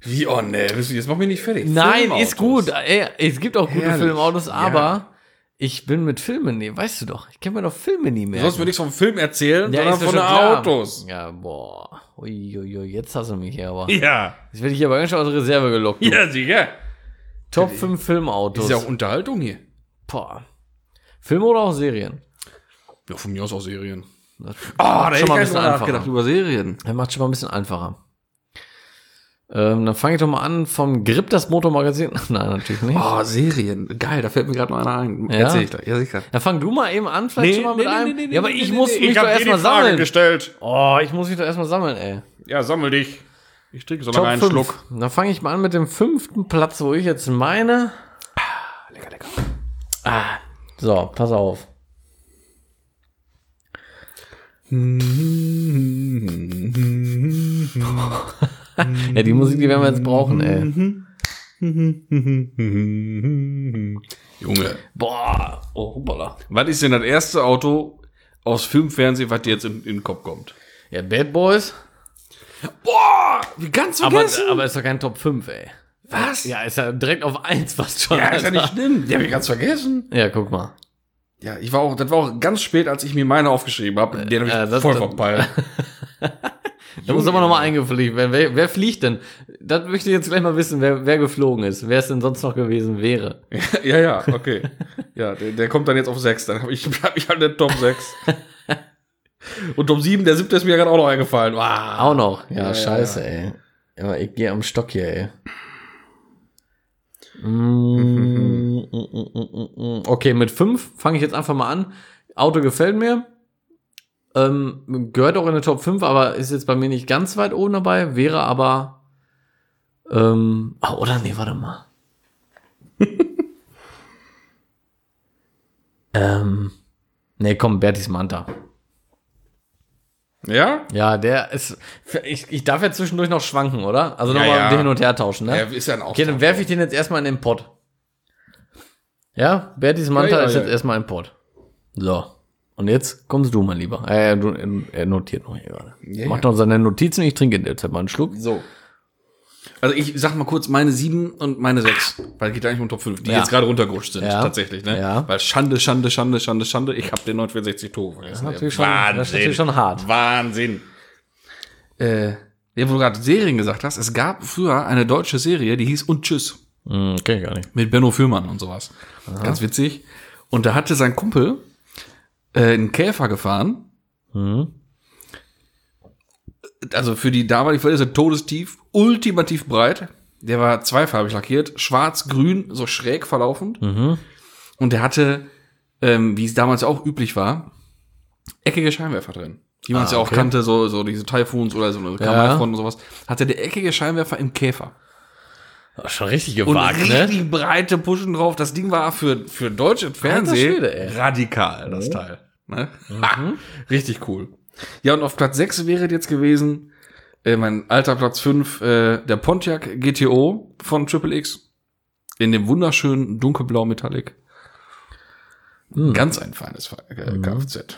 Wie, oh ne, jetzt mach mich nicht fertig. Nein, Filmautos. ist gut. Ey, es gibt auch gute Herrlich. Filmautos, aber Ja. ich bin mit Filmen, nee, weißt du doch, ich kenne mir doch Filme nie mehr. Du sollst mir nichts vom Film erzählen, Ja, sondern ist doch von den schon klar. Autos. Ja, boah. Uiuiui, jetzt hast du mich hier aber. Ja. Jetzt werde ich hier aber ganz schön aus der Reserve gelockt. du. Ja, sicher. Top fünf Filmautos. Ist ja auch Unterhaltung hier. Boah. Filme oder auch Serien? Ja, von mir aus auch Serien. Das Ah, macht schon mal ein bisschen einfacher. über Serien. Er macht schon mal ein bisschen einfacher. Ähm, dann fange ich doch mal an vom Grip das Motormagazin. Nein, natürlich nicht. Oh, Serien. Geil, da fällt mir gerade noch einer ein. Ja? Erzähl ich gleich. Ja, sicher. Dann fang du mal eben an, vielleicht schon mal mit einem. ja, aber ich muss mich ich doch hab dir erstmal die Frage sammeln. gestellt. Oh, ich muss mich doch erstmal sammeln, ey. Ja, sammel dich. Ich trinke so Top lange einen fünf. Schluck. Dann fange ich mal an mit dem fünften Platz, wo ich jetzt meine. Lecker, lecker. Ah, so, pass auf. Ja, die Musik, die werden wir jetzt brauchen, ey. Junge. Boah, oh, hoppala. Was ist denn das erste Auto aus Film, Fernsehen, was dir jetzt in, in den Kopf kommt? Ja, Bad Boys. Boah, wie ganz Aber, vergessen. aber ist doch kein Top fünf, ey. was? Ja, ist ja direkt auf eins fast schon. Ja, ist ja Alter. nicht schlimm. Die hab ich ganz vergessen. Ja, guck mal. Ja, ich war auch, das war auch ganz spät, als ich mir meine aufgeschrieben habe. Den habe ich Äh, das- voll das- verpeilt. Da muss aber nochmal eingefliegt werden. Wer, wer fliegt denn? Das möchte ich jetzt gleich mal wissen, wer, wer geflogen ist. Wer es denn sonst noch gewesen wäre. Ja, ja, okay. Ja, der, der kommt dann jetzt auf sechs. Dann habe ich, hab ich halt den Top sechs. Und Top sieben, der siebte ist mir gerade auch noch eingefallen. Wow. Auch noch. Ja, Ja, scheiße, ja. ey. Aber ich gehe am Stock hier, ey. Mm, mm, mm, mm, mm. Okay, mit fünf fange ich jetzt einfach mal an. Auto gefällt mir. Ähm, gehört auch in der Top fünf, aber ist jetzt bei mir nicht ganz weit oben dabei. Wäre aber. Ähm, ah, oder nee, warte mal. ähm, nee, komm, Bertis Manta. Ja? Ja, der ist. Ich, ich darf ja zwischendurch noch schwanken, oder? Also Ja, nochmal ja. den hin und her tauschen, ne? Er ist ja ein Okay, dann werfe ich den jetzt erstmal in den Pott. Ja, Bertis Manta Ja, ja, ist ja. jetzt erstmal im Pott. So. Und jetzt kommst du, mein Lieber. Äh, du, er notiert noch hier gerade. Ja, Macht ja. noch seine Notizen, ich trinke in der Zeit mal einen Schluck. So. Also ich sag mal kurz meine sieben und meine sechs, weil es geht eigentlich um Top fünf, die Ja. jetzt gerade runtergerutscht sind, Ja. tatsächlich, ne? Ja. Weil Schande, Schande, Schande, Schande, Schande, ich habe den neunhundertvierundsechzig Tore vergessen. Das ist natürlich schon- Wahnsinn. das ist natürlich schon hart. Wahnsinn. Äh, ja, wo du gerade Serien gesagt hast, es gab früher eine deutsche Serie, die hieß Und Tschüss, Hm, kenn ich gar nicht. mit Benno Fürmann und sowas. Ganz witzig. Und da hatte sein Kumpel äh, einen Käfer gefahren, Hm. also für die damalige Verhältnisse todestief, ultimativ breit. Der war zweifarbig lackiert, schwarz, grün, so schräg verlaufend. Mhm. Und der hatte, ähm, wie es damals auch üblich war, eckige Scheinwerfer drin. Wie man es Ah, ja auch okay. kannte, so, so diese Typhoons oder so eine Kamerafront und sowas. Hatte der eckige Scheinwerfer im Käfer. Oh, schon richtig Und gewagt, ne? richtig breite Pushen drauf. Das Ding war für, für deutsche Fernsehen Schwede, ey. radikal, das Teil. Ne? Ha, richtig cool. Ja, und auf Platz sechs wäre jetzt gewesen, äh, mein alter Platz fünf, äh, der Pontiac G T O von Triple X. In dem wunderschönen dunkelblau Metallic. Hm. Ganz ein feines äh, Kfz.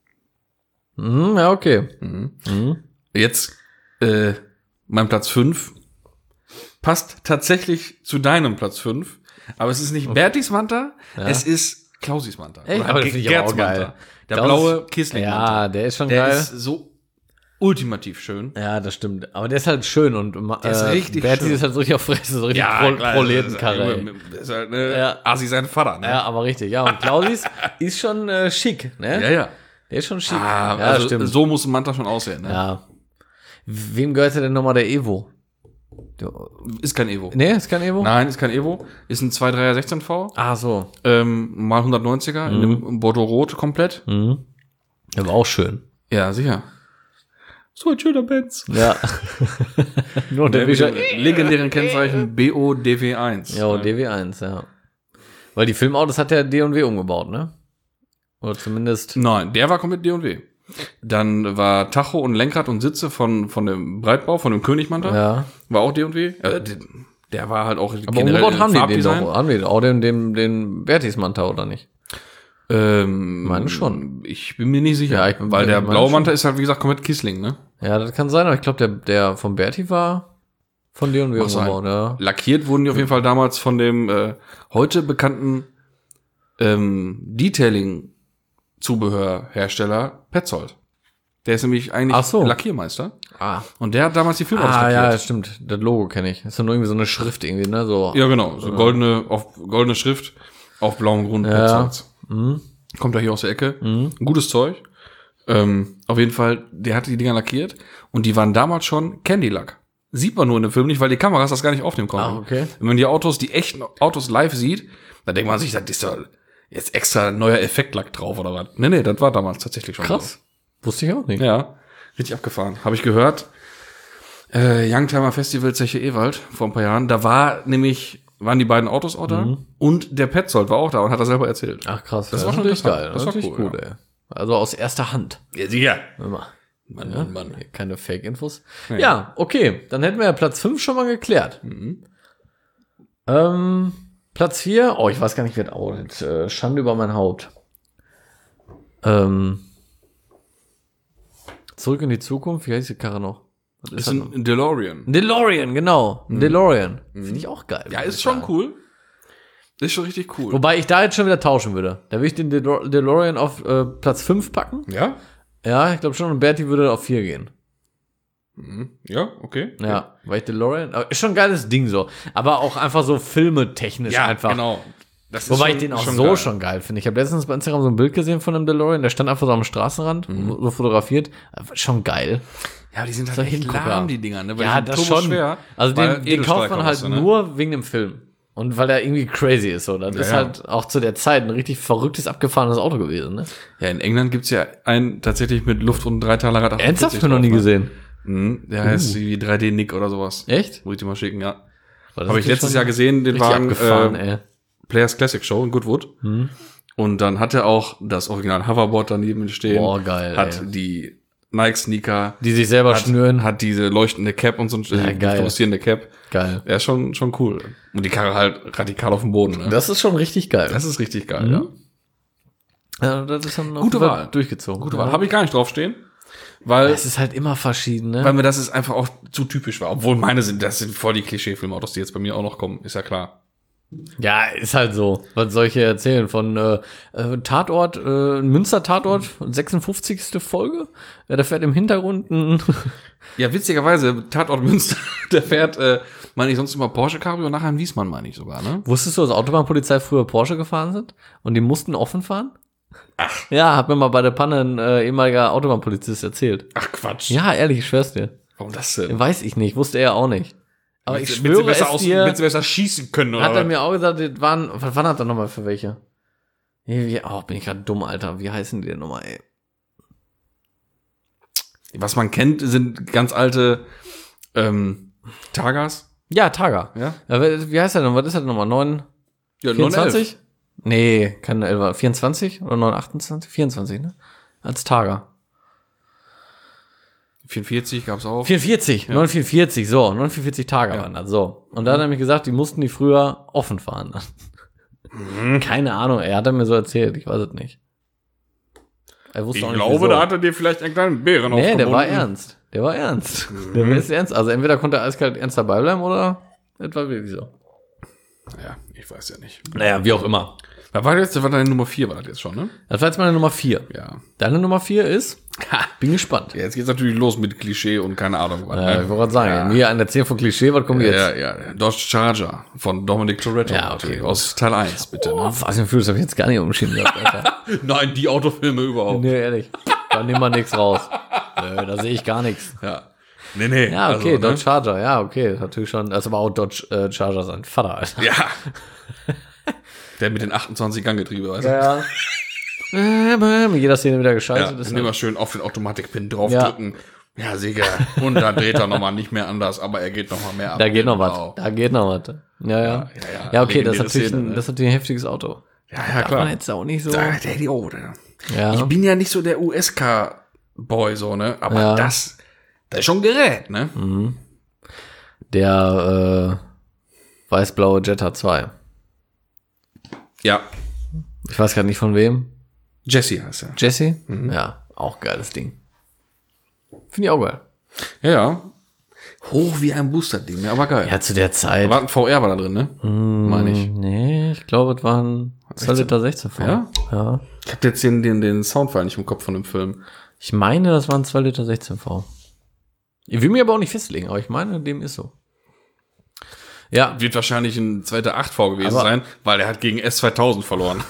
Mhm, ja, okay. Mhm. Mhm. Jetzt, äh, mein Platz fünf passt tatsächlich zu deinem Platz fünf, aber es ist nicht Bertis Manta, Ja. es ist Klausis Manta. Echt? Oder Aber das finde ich aber Gerds auch geil. Manta. Der Klaus- blaue Kissling Manta. Ja, der ist schon Der geil. ist so ultimativ schön. Ja, das stimmt. Aber der ist halt schön und äh, Der ist richtig Berti schön. ist halt so richtig auf Fresse, so richtig Pro Proletenkarre. ey. Das ist halt, ne, Ja. Asi sein Vater, ne? Ja, aber richtig. Ja, und Klausis ist schon äh, schick, ne? ja. ja. Der ist schon schick. Ah, ja, also stimmt. so muss ein Manta schon aussehen, ne? Ja. Wem gehörte denn nochmal der Evo? Der, Ist kein Evo. nee, ist kein Evo? Nein, ist kein Evo. Ist ein zwei Komma drei sechzehn V. Ah, so. Ähm, mal hundertneunziger in dem Bordeaux Rot komplett. Mhm. Der war auch schön. Ja, sicher. So ein schöner Benz. Ja. Nur der Der mit Wischer. dem legendären Kennzeichen B O D W eins. Ja, D W eins, ja. Weil die Filmautos hat der D und W umgebaut, ne? Oder zumindest. Nein, der war komplett D und W. Dann war Tacho und Lenkrad und Sitze von, von dem Breitbau, von dem Königmanta. Ja. War auch D und W. Äh, der, der war halt auch Aber umgebaut haben die den doch. Haben die auch den, den, den Bertis Manta, oder nicht? Ähm, Meine schon. Ich bin mir nicht sicher. Ja, ich bin- weil der meine blaue schon. Manta ist halt, wie gesagt, komplett Kissling, ne? Ja, das kann sein, aber ich glaube, der, der von Berti war. Von dir und wir Mag sein. umgebaut, ja. Lackiert wurden die auf jeden Fall damals von dem äh, heute bekannten ähm, Detailing-Zubehörhersteller Petzold. Der ist nämlich eigentlich Ach so. Lackiermeister. Ah, Und der hat damals die Filmautos ah ja, lackiert. das stimmt. Das Logo kenne ich. Das ist dann nur irgendwie so eine Schrift irgendwie, ne? So. Ja, genau. So goldene, auf goldene Schrift auf blauem Grund. Ja. Petzolds. Mhm. Kommt da hier aus der Ecke. Mhm. Ein gutes Zeug. Ähm, auf jeden Fall, der hatte die Dinger lackiert. Und die waren damals schon Candy-Lack. Sieht man nur in dem Film nicht, weil die Kameras das gar nicht aufnehmen konnten. Ah, okay. Wenn man die Autos, die echten Autos live sieht, dann denkt man sich, das ist doch jetzt extra ein neuer Effektlack drauf oder was. Nee, nee, das war damals tatsächlich schon Krass. Wusste ich auch nicht. so. Ja, richtig abgefahren. Habe ich gehört. Äh, Youngtimer Festival Zeche Ewald vor ein paar Jahren. Da war nämlich, waren die beiden Autos auch da Mhm. und der Petzold war auch da und hat das selber erzählt. Ach krass. Das ja, war schon natürlich interessant. geil. Das Das war war cool, gut, ey. Also aus erster Hand. Ja, sicher. Immer. Mann, Ja, Mann, Mann. keine Fake-Infos. Nee. Ja, okay. Dann hätten wir ja Platz fünf schon mal geklärt. Mhm. Ähm, Platz vier. Oh, ich weiß gar nicht, wer das outet. Äh, Schande über mein Haupt. Ähm, Zurück in die Zukunft. Wie heißt die Karre noch? Was Ist das noch? ein DeLorean. Ein DeLorean, genau. Ein DeLorean. Finde ich auch geil. Ja, muss ist ich schon sagen. cool. Ist schon richtig cool. Wobei ich da jetzt schon wieder tauschen würde. Da würde ich den DeLo- DeLorean auf äh, Platz fünf packen. Ja? Ja, ich glaube schon. Und Bertie würde auf vier gehen. Mhm. Ja, okay. Ja, weil ich DeLorean, aber ist schon ein geiles Ding so. Aber auch einfach so filmetechnisch Ja, einfach. genau. Das ist Wobei schon- ich den auch schon so geil. schon geil finde. Ich habe letztens bei Instagram so ein Bild gesehen von einem DeLorean, der stand einfach so am Straßenrand, so fotografiert. Schon geil. Ja, aber die sind So halt echt Hingucker. lahm, die Dinger, ne? Weil Ja, die das sind schon. turboschwer, Also weil den, den kauft man halt Edelstahlkarosse, ne? nur wegen dem Film. Und weil er irgendwie crazy ist. So. Das Ja, ist ja. halt auch zu der Zeit ein richtig verrücktes, abgefahrenes Auto gewesen. Ne? Ja, in England gibt's ja einen tatsächlich mit Luft- und Dreiteilerrad. Ernsthaft? Ich noch nie gesehen. Mhm, der heißt wie drei D Nick oder sowas. Echt? Muss ich dir mal schicken, ja. War das Habe ich nicht letztes schon Jahr gesehen, den richtig Wagen, abgefahren, äh, ey. Players Classic Show in Goodwood. Hm. Und dann hat er auch das Original Hoverboard daneben stehen. Boah, geil, Hat ey. die Nike-Sneaker. Die sich selber hat, schnüren. Hat diese leuchtende Cap und so ein Ja, geil. fluoreszierende Cap. Geil. Ja, ist schon, schon cool. Und die Karre halt radikal auf dem Boden, ne? Das ist schon richtig geil. Das ist richtig geil, Mhm. ja. ja, das ist dann auf Gute jeden Fall Wahl. durchgezogen. Gute ja. Wahl. Habe ich gar nicht draufstehen. Weil, Es ist halt immer verschieden, ne? weil mir das ist einfach auch zu typisch war. Obwohl meine sind, das sind voll die Klischee-Filmautos, die jetzt bei mir auch noch kommen. Ist ja klar. Ja, ist halt so. Was soll ich hier erzählen? Von äh, äh, Tatort, äh, Münster-Tatort, sechsundfünfzigste Folge. Ja, da fährt im Hintergrund ein Ja, witzigerweise, Tatort Münster, der fährt, äh, meine ich sonst immer Porsche Cabrio und nachher in Wiesmann, meine ich sogar, ne? Wusstest du, dass Autobahnpolizei früher Porsche gefahren sind? Und die mussten offen fahren? Ach. Ja, hat mir mal bei der Panne ein äh, ehemaliger Autobahnpolizist erzählt. Ach Quatsch. Ja, ehrlich, ich schwör's dir. Warum das denn? Weiß ich nicht, wusste er auch nicht. Aber ich Willst du schwöre besser es aus, dir, willst du besser schießen können, oder hat er was? mir auch gesagt, das waren, was waren das denn nochmal für welche? Nee, wie, oh, bin ich gerade dumm, Alter. Wie heißen die denn nochmal, ey? Was man kennt, sind ganz alte, ähm, Targas. Ja, Targa. Ja? Ja, wie heißt der denn? Was ist das nochmal? neun Ja, vierundzwanzig? Nee, kann elf, vierundzwanzig oder neun achtundzwanzig? vierundzwanzig, ne? Als Targa. vierundvierzig gab's auch. vierundvierzig, neun vierundvierzig, so, neun vierundvierzig Tage Ja. waren das, so. Und da hat er nämlich gesagt, die mussten die früher offen fahren. Mhm. Keine Ahnung, er hat er mir so erzählt, ich weiß es nicht. Er wusste Ich auch nicht, glaube, wieso. da hat er dir vielleicht einen kleinen Bären Nee, der war aufgebunden. ernst. Der war ernst. Der war jetzt ernst. Also entweder konnte er eiskalt ernst dabei bleiben oder etwa wie so. Ja, ich weiß ja nicht. Naja, wie auch immer. Da war jetzt, das war deine Nummer vier, war das jetzt schon, ne? Das war jetzt meine Nummer vier. Ja. Deine Nummer vier ist? Ha, bin gespannt. Ja, jetzt geht's natürlich los mit Klischee und keine Ahnung was. Ja, ne? ich wollte gerade sagen, mir an der zehn von Klischee, was kommt jetzt? Ja, ja, ja. Dodge Charger von Dominic Toretto. Ja, okay, natürlich. gut. Aus Teil eins, bitte. Oh, Ne? Fast and Furious habe ich jetzt gar nicht umschieden gehabt, Alter. Nein, die Autofilme überhaupt. Nee, ehrlich. Da nehmen wir nichts raus. Nö, da sehe ich gar nichts. Ja. Nee, nee. Ja, okay, also, ne? Dodge Charger, ja, okay. Das ist natürlich schon, das ist aber auch Dodge äh, Charger sein Vater, Alter. Ja. Der mit den achtundzwanzig Ganggetriebe, weißt du? Ja. Mit jeder Szene wieder Ja, geschaltet und ist. immer schön auf den Automatikpin draufdrücken. Ja, sicher. Und dann dreht er nochmal nicht mehr anders, aber er geht nochmal mehr ab. Da geht noch Wow. was. Da geht noch was. Ja, ja. ja, ja. Ja, okay, das ist Legendäre natürlich, Szene, ein, ne? das ist natürlich ein heftiges Auto. Ja, ja, Darf klar. man jetzt auch nicht so. Da, der Idiot, der. Ja. Ich bin ja nicht so der U S K-Boy, so, ne? Aber Ja. das, das ist schon Gerät, ne? Der äh, weiß-blaue Jetta zwei. Ja. Ich weiß gerade nicht von wem. Jesse heißt er. Jesse? Mhm. Ja, auch geiles Ding. Finde ich auch geil. Ja, ja. Hoch wie ein Booster-Ding, ne? Aber geil. Ja, zu der Zeit. War ein V R war da drin, ne? Mm, Meine ich. Nee, ich glaube, es waren zwei Liter sechzehn V. Ja? Ja. Ich hab jetzt den, den, den Soundfall nicht im Kopf von dem Film. Ich meine, das waren zwei Liter sechzehn V. Ich will mir aber auch nicht festlegen, aber ich meine, dem ist so. Ja. Wird wahrscheinlich ein zweiter acht V gewesen Aber- sein, weil er hat gegen S zweitausend verloren.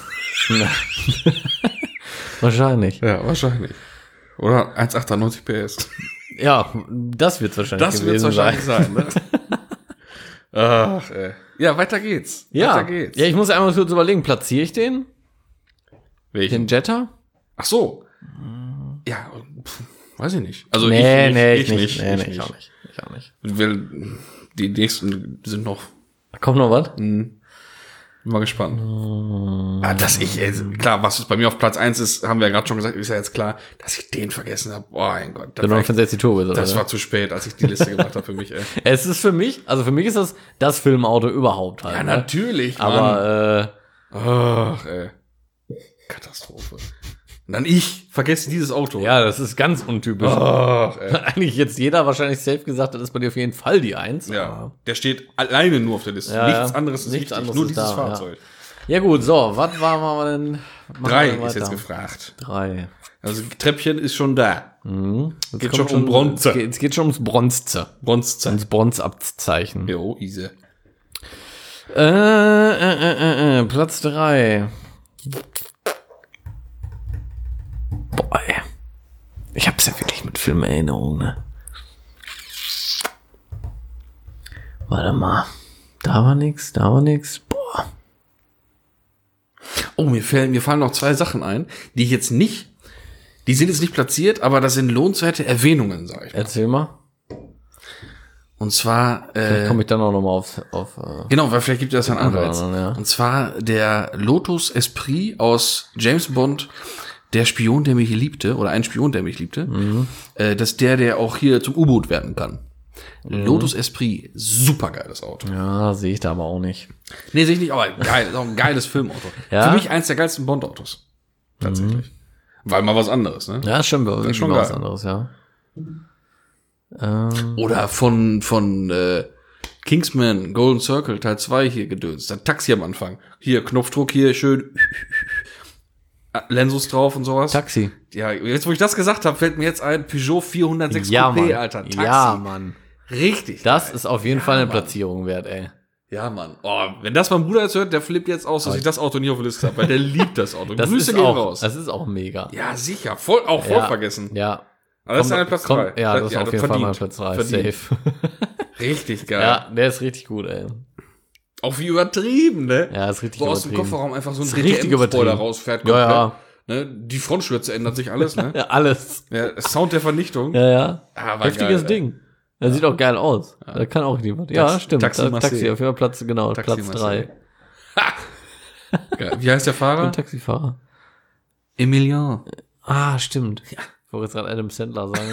Wahrscheinlich. Ja, wahrscheinlich. Oder eins Komma achtundneunzig P S. Ja, das wird wahrscheinlich Das wird gewesen wahrscheinlich sein, ne? Ach, ey. Ja, weiter geht's. Ja. Weiter geht's. Ja, ich muss einmal kurz überlegen, platziere ich den? Welchen? Den Jetta? Ach so. Ja, pf, weiß ich nicht. Also nee, ich, nee, ich, ich, ich nicht. nicht. Nee, ich nee, ich nicht. auch nicht. Ich auch nicht. Weil die nächsten sind noch. Kommt noch was? Bin mal gespannt. Ah, dass ich, ey, klar, was bei mir auf Platz eins ist, haben wir ja gerade schon gesagt, ist ja jetzt klar, dass ich den vergessen habe. Oh mein Gott. Das, Der war, neunhundertfünfundsechzig Turbo ist, oder? das war zu spät, als ich die Liste gemacht habe für mich, ey. Es ist für mich, also für mich ist das das Filmauto überhaupt halt. Ja, ne? natürlich, Mann. Aber, äh, Ach, ey. Katastrophe. Und dann ich vergesse dieses Auto. ja, das ist ganz untypisch. Ach, ey. Eigentlich jetzt jeder wahrscheinlich safe gesagt, das ist bei dir auf jeden Fall die Eins. Ja, aber- der steht alleine nur auf der Liste. Ja, Nichts ja. anderes ist Nichts wichtig, anderes nur ist dieses da, Fahrzeug. Ja gut, so, was waren wir denn? Machen Drei wir denn ist weiter? jetzt gefragt. Drei. Also Treppchen ist schon da. Mhm. Jetzt Geht kommt schon um Bronze. Es geht, es geht schon ums Bronze. Bronze. Ums Bronzabzeichen. Jo, easy. Äh, äh, äh, äh, äh, Platz drei. Boah, ey. Ich hab's ja wirklich mit Filmerinnerungen, ne? Warte mal. Da war nix, da war nix. Boah. Oh, mir fallen, mir fallen noch zwei Sachen ein, die ich jetzt nicht, die sind jetzt nicht platziert, aber das sind lohnenswerte Erwähnungen, sag ich mal. Erzähl mal. Und zwar, Vielleicht äh, komme ich dann auch nochmal auf, auf äh, genau, weil vielleicht gibt es einen Anreiz. anderen, ja. Und zwar der Lotus Esprit aus James Bond, der Spion, der mich liebte, oder ein Spion, der mich liebte, Mhm. äh, dass der, der auch hier zum U-Boot werden kann. Lotus Esprit, super geiles Auto. ja, sehe ich da aber auch nicht. Nee, sehe ich nicht, aber geil, ist auch ein geiles Filmauto. Ja? Für mich eins der geilsten Bond-Autos. Tatsächlich. Weil mal was anderes, ne? Ja, stimmt, aber wirklich schon mal was geil. anderes, ja. Ähm, Oder von, von äh, Kingsman, Golden Circle, Teil zwei hier gedöns. Das Taxi am Anfang. Hier, Knopfdruck hier, schön Lensus drauf und sowas. Taxi. Ja, jetzt wo ich das gesagt habe, fällt mir jetzt ein Peugeot vierhundertsechs Ja, Coupé, Mann. Alter. Taxi. Ja, Mann. Richtig. Das geil. ist auf jeden Ja, Fall eine Mann. Platzierung wert, ey. Ja, Mann. Oh, wenn das mein Bruder jetzt hört, der flippt jetzt aus, dass ich das Auto nicht auf der Liste habe, weil der liebt das Auto. Das Grüße ist gehen auch, raus. Das ist auch mega. Ja, sicher. Voll, auch voll Ja. vergessen. Ja. Aber das ist Kommt- ein Platz kommt- drei. Ja, das ist auf jeden Fall verdient. mein Platz drei. Verdient. Safe. Richtig geil. Ja, der ist richtig gut, ey. Auch wie übertrieben, ne? Ja, ist richtig Wo aus dem übertrieben. Kofferraum einfach so ein Ist richtig D T M-Spoiler übertrieben. rausfährt. Ja, ja. Ne? Die Frontschürze ändert sich alles, ne? Ja, alles. Ja, Sound der Vernichtung. Ja, ja. Ah, war Heftiges geil, ey. Ding. Der sieht auch geil aus. Da kann auch niemand. Ja, Taxi- stimmt. Taxi Taxi, Marseille. Taxi auf jeden Fall Platz, genau, Taxi Platz Marseille. drei. Geil. Wie heißt der Fahrer? Und Taxifahrer. Emilien. Ah, stimmt. Ja. Ich wollte jetzt gerade Adam Sandler sagen.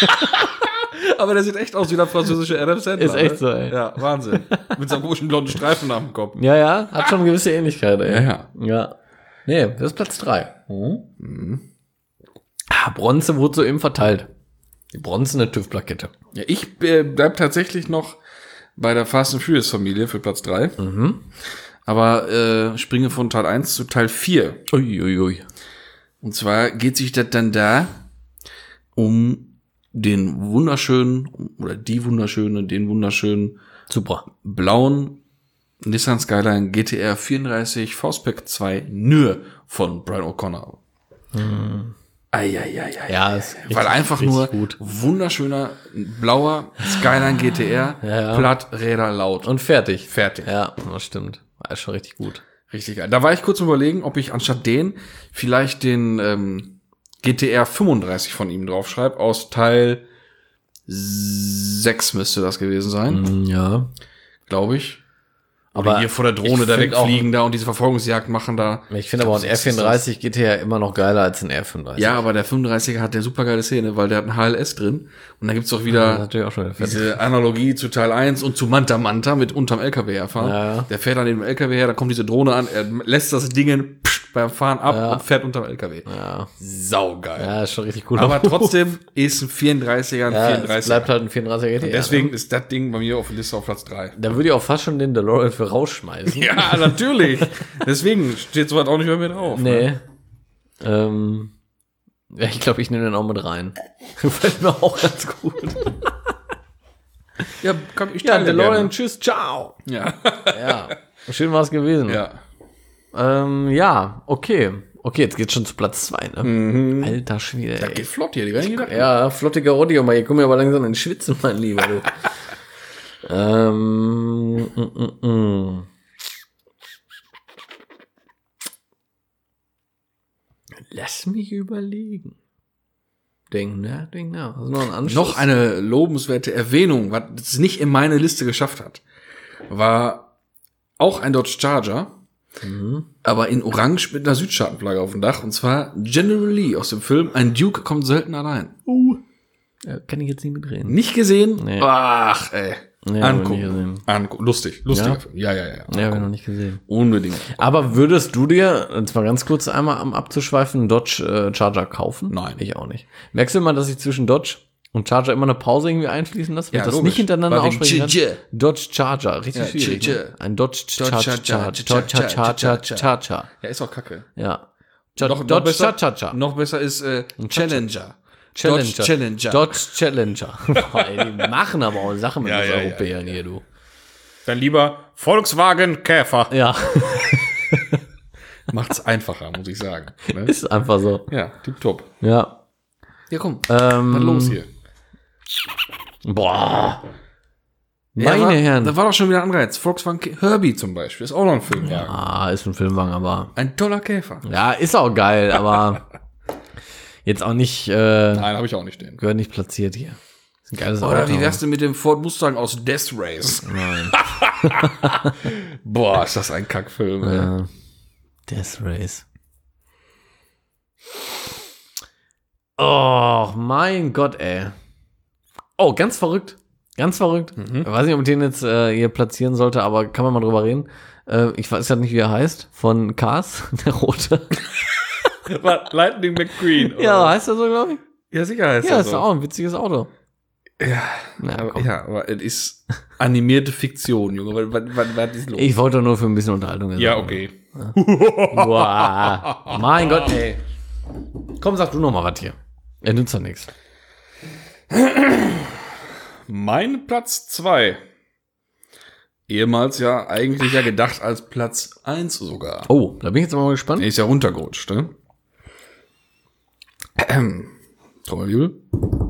Aber Aber der sieht echt aus wie der französische Adam Sandler. Ist echt ne? so, ey. Ja, Wahnsinn. Mit seinem komischen blonden Streifen am Kopf. ja, ja, hat schon eine gewisse Ähnlichkeit, ey. Ja, ja. Ja. Nee, das ist Platz drei. Mhm. Ah, Bronze wurde soeben verteilt. Die bronzene TÜV-Plakette. Ja, ich äh, bleib tatsächlich noch bei der Fast and Furious Familie für Platz drei. Mhm. Aber äh, springe von Teil eins zu Teil vier. Uiuiui. Ui. Und zwar geht sich das dann da um den wunderschönen, oder die wunderschöne, den wunderschönen Super. blauen Nissan Skyline G T R vierunddreißig V-Spec zwei Nö von Brian O'Connor. Mhm. Eieieiei. Ja, ist Weil richtig- einfach richtig nur gut. wunderschöner blauer Skyline G T R, Ja, ja. platt, Räder laut. Und fertig. Fertig. Ja, das stimmt. War schon richtig gut. Richtig geil. Da war ich kurz überlegen, ob ich anstatt den vielleicht den ähm, G T R fünfunddreißig von ihm draufschreibe. Aus Teil sechs müsste das gewesen sein, Ja. glaube ich. Aber Oder hier vor der Drohne ich da find wegfliegen da und diese Verfolgungsjagd machen da. Ich finde aber ein R vierunddreißig geht ja immer noch geiler als ein R fünfunddreißig. Ja, aber der fünfunddreißiger hat eine super geile Szene, weil der hat ein H L S drin. Und da gibt's auch das wieder ist natürlich auch schon fertig. diese Analogie zu Teil eins und zu Manta Manta mit unterm L K W herfahren. Ja, ja. Der fährt an dem L K W her, da kommt diese Drohne an, er lässt das Ding psch, rutscht beim Fahren ab Ja. und fährt unter dem L K W. Ja. Saugeil. Ja, ist schon richtig cool. Aber trotzdem ist ein vierunddreißiger ein ja, es vierunddreißiger. bleibt halt ein vierunddreißiger G T R. Deswegen Ne? ist das Ding bei mir auf der Liste auf Platz drei. Da würde ich auch fast schon den DeLorean für rausschmeißen. Ja, natürlich. Deswegen steht sowas auch nicht bei mir drauf. Nee. Ne? Ähm, ja, ich glaube, ich nehme den auch mit rein. Gefällt mir auch ganz gut. Ja, komm, ich Ja, teile DeLorean, gerne. tschüss, ciao. Ja. Ja, schön war es gewesen. Ja. Ähm, ja, okay. Okay, jetzt geht's schon zu Platz zwei, ne? Mhm. Alter Schwede, Das ey. geht flott hier, die gar nicht gedacht. Ja, flottiger Audio, mal hier kommen wir aber langsam ins Schwitzen, mein Lieber, du. ähm, mm, mm, mm. Lass mich überlegen. Denk nach, denk nach. Also noch ein Anschluss. Noch eine lobenswerte Erwähnung, was es nicht in meine Liste geschafft hat, war auch ein Dodge Charger, Mhm. aber in Orange mit einer Südstaatenflagge auf dem Dach. Und zwar General Lee aus dem Film Ein Duke kommt selten allein. Uh. Ja, kann ich jetzt nicht mitreden. Nicht gesehen? Nee. Ach, ey. Nee, hab ich Angucken. nicht gesehen. Angucken. Lustig. Lustiger Ja? Film. Ja, ja, ja. ja. Ja, habe ich noch nicht gesehen. Unbedingt. Aber würdest du dir, und zwar ganz kurz einmal am abzuschweifen, einen Dodge äh, Charger kaufen? Nein. Ich auch nicht. Merkst du mal, dass ich zwischen Dodge und Charger immer eine Pause irgendwie einfließen lasse? Weil Ja, ich das logisch. nicht hintereinander War wegen aussprechen kann? Ch- Ch- Dodge Charger, richtig Ja, schwierig. Ch- Ne? Ch- Ein Dodge Charger, Charger, Charger, Charger, Charger, Charger, Charger. Ja, ist auch kacke. Ja. Ch- Noch, noch Dodge besser, Charger. noch besser ist äh, Challenger. Challenger. Dodge Challenger. Dodge Challenger. Boah, ey, die machen aber auch Sachen mit Ja, uns ja, ja, Europäern hier, du. Dann lieber Volkswagen Käfer. Ja, Macht's einfacher, muss ich sagen. Ne? ist einfach so. Ja, tipptopp. Ja. Ja, komm. Ähm, Was los hier? Boah. Ja, Meine war, Herren. Da war doch schon wieder ein Anreiz. Volkswagen Kä- Herbie zum Beispiel. Ist auch noch ein Filmwagen. Ah, ist ein Filmwagen, aber. Ein toller Käfer. Ja, ist auch geil, aber jetzt auch nicht, äh, Nein, habe ich auch nicht stehen. gehört nicht platziert hier. Ist ein geiles Oder Auto. wie wär's denn mit dem Ford Mustang aus Death Race? Nein. Boah, ist das ein Kackfilm. ey. äh, Death Race. Oh, mein Gott, ey. Oh, ganz verrückt. Ganz verrückt. Ich weiß nicht, ob ich den jetzt äh, hier platzieren sollte, aber kann man mal drüber reden. Äh, ich weiß ja nicht, wie er heißt. Von Cars, der rote. Was? Lightning McQueen. oder? Ja, heißt er so, glaube ich. ja, sicher heißt Ja, er ist so. auch ein witziges Auto. Ja, Na, aber, komm. ja, aber es ist animierte Fiktion, Junge. Was, was, was ist los? Ich wollte nur für ein bisschen Unterhaltung. ja, sagen. okay. Wow. Mein Gott, ey. Komm, sag du noch mal was hier. Er nützt ja nichts. Mein Platz zwei. Ehemals ja eigentlich ja gedacht als Platz eins sogar. Oh, da bin ich jetzt mal gespannt. Er ist ja runtergerutscht, ne? Ähm. Trommelwirbel.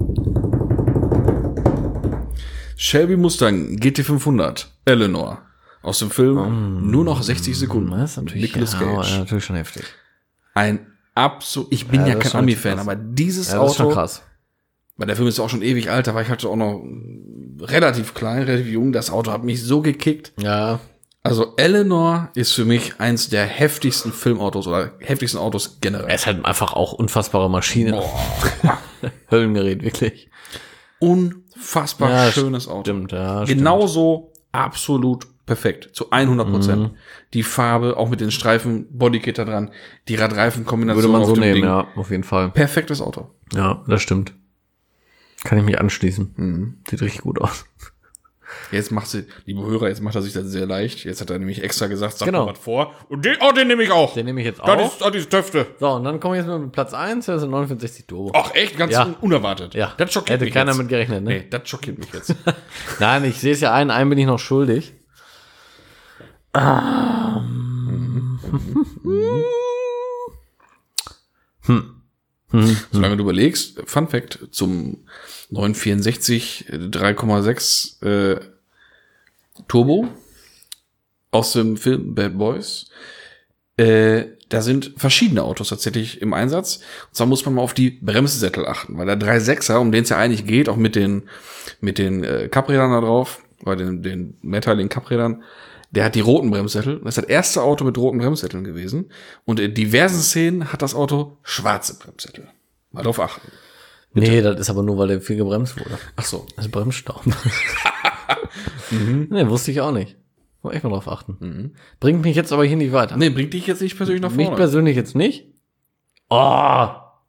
Shelby Mustang G T fünfhundert. Eleanor. Aus dem Film Nur noch sechzig Sekunden. Das ist natürlich, Nicolas ja, Cage. ja, natürlich schon heftig. Ein absolut, ich bin Ja, ja, das ist kein schon Ami-Fan, krass. aber dieses Ja, das ist schon Auto, krass. weil der Film ist auch schon ewig alt, da war ich halt auch noch relativ klein, relativ jung, das Auto hat mich so gekickt. Ja. Also Eleanor ist für mich eins der heftigsten Filmautos oder heftigsten Autos Er generell. ist halt einfach auch unfassbare Maschine. Höllengerät, wirklich. Unfassbar Ja, schönes Auto. Stimmt, ja. Genauso absolut perfekt, zu hundert Prozent. Mhm. Die Farbe, auch mit den Streifen, Bodykit da dran, die Radreifenkombination Würde man so auf dem nehmen, Ding. ja, auf jeden Fall. Perfektes Auto. Ja, das stimmt. Kann ich mich anschließen. Sieht richtig gut aus. Jetzt macht sie, liebe Hörer, jetzt macht er sich das sehr leicht. Jetzt hat er nämlich extra gesagt, sag Genau. mal was vor. Und den, oh, den nehme ich auch. Den nehme ich jetzt Das auch. ist, das ist Töfte. So, und dann kommen wir jetzt mit Platz eins, das ist ein neunundvierzig Turbo. Ach, echt? Ganz Ja. un- unerwartet. Ja, Das schockiert hätte mich keiner jetzt. mit gerechnet, ne? Nee, das schockiert mich jetzt. Nein, ich sehe es ja ein, einen bin ich noch schuldig. Solange du überlegst, Fun Fact zum neun vierundsechzig drei Komma sechs äh, Turbo aus dem Film Bad Boys. Äh, da sind verschiedene Autos tatsächlich im Einsatz. Und zwar muss man mal auf die Bremssättel achten, weil der drei Komma sechser, um den es ja eigentlich geht, auch mit den mit den äh, Kapprädern da drauf, bei den den metalligen Kapprädern, der hat die roten Bremssättel. Das ist das erste Auto mit roten Bremssätteln gewesen. Und in diversen Szenen hat das Auto schwarze Bremssättel. Mal drauf achten. Nee, das ist aber nur, weil der viel gebremst wurde. Ach so. Das ist Bremsstaub. Nee, wusste ich auch nicht. Muss echt mal drauf achten. Mhm. Bringt mich jetzt aber hier nicht weiter. Nee, bringt dich jetzt nicht persönlich nach vorne. Mich persönlich jetzt nicht. Oh!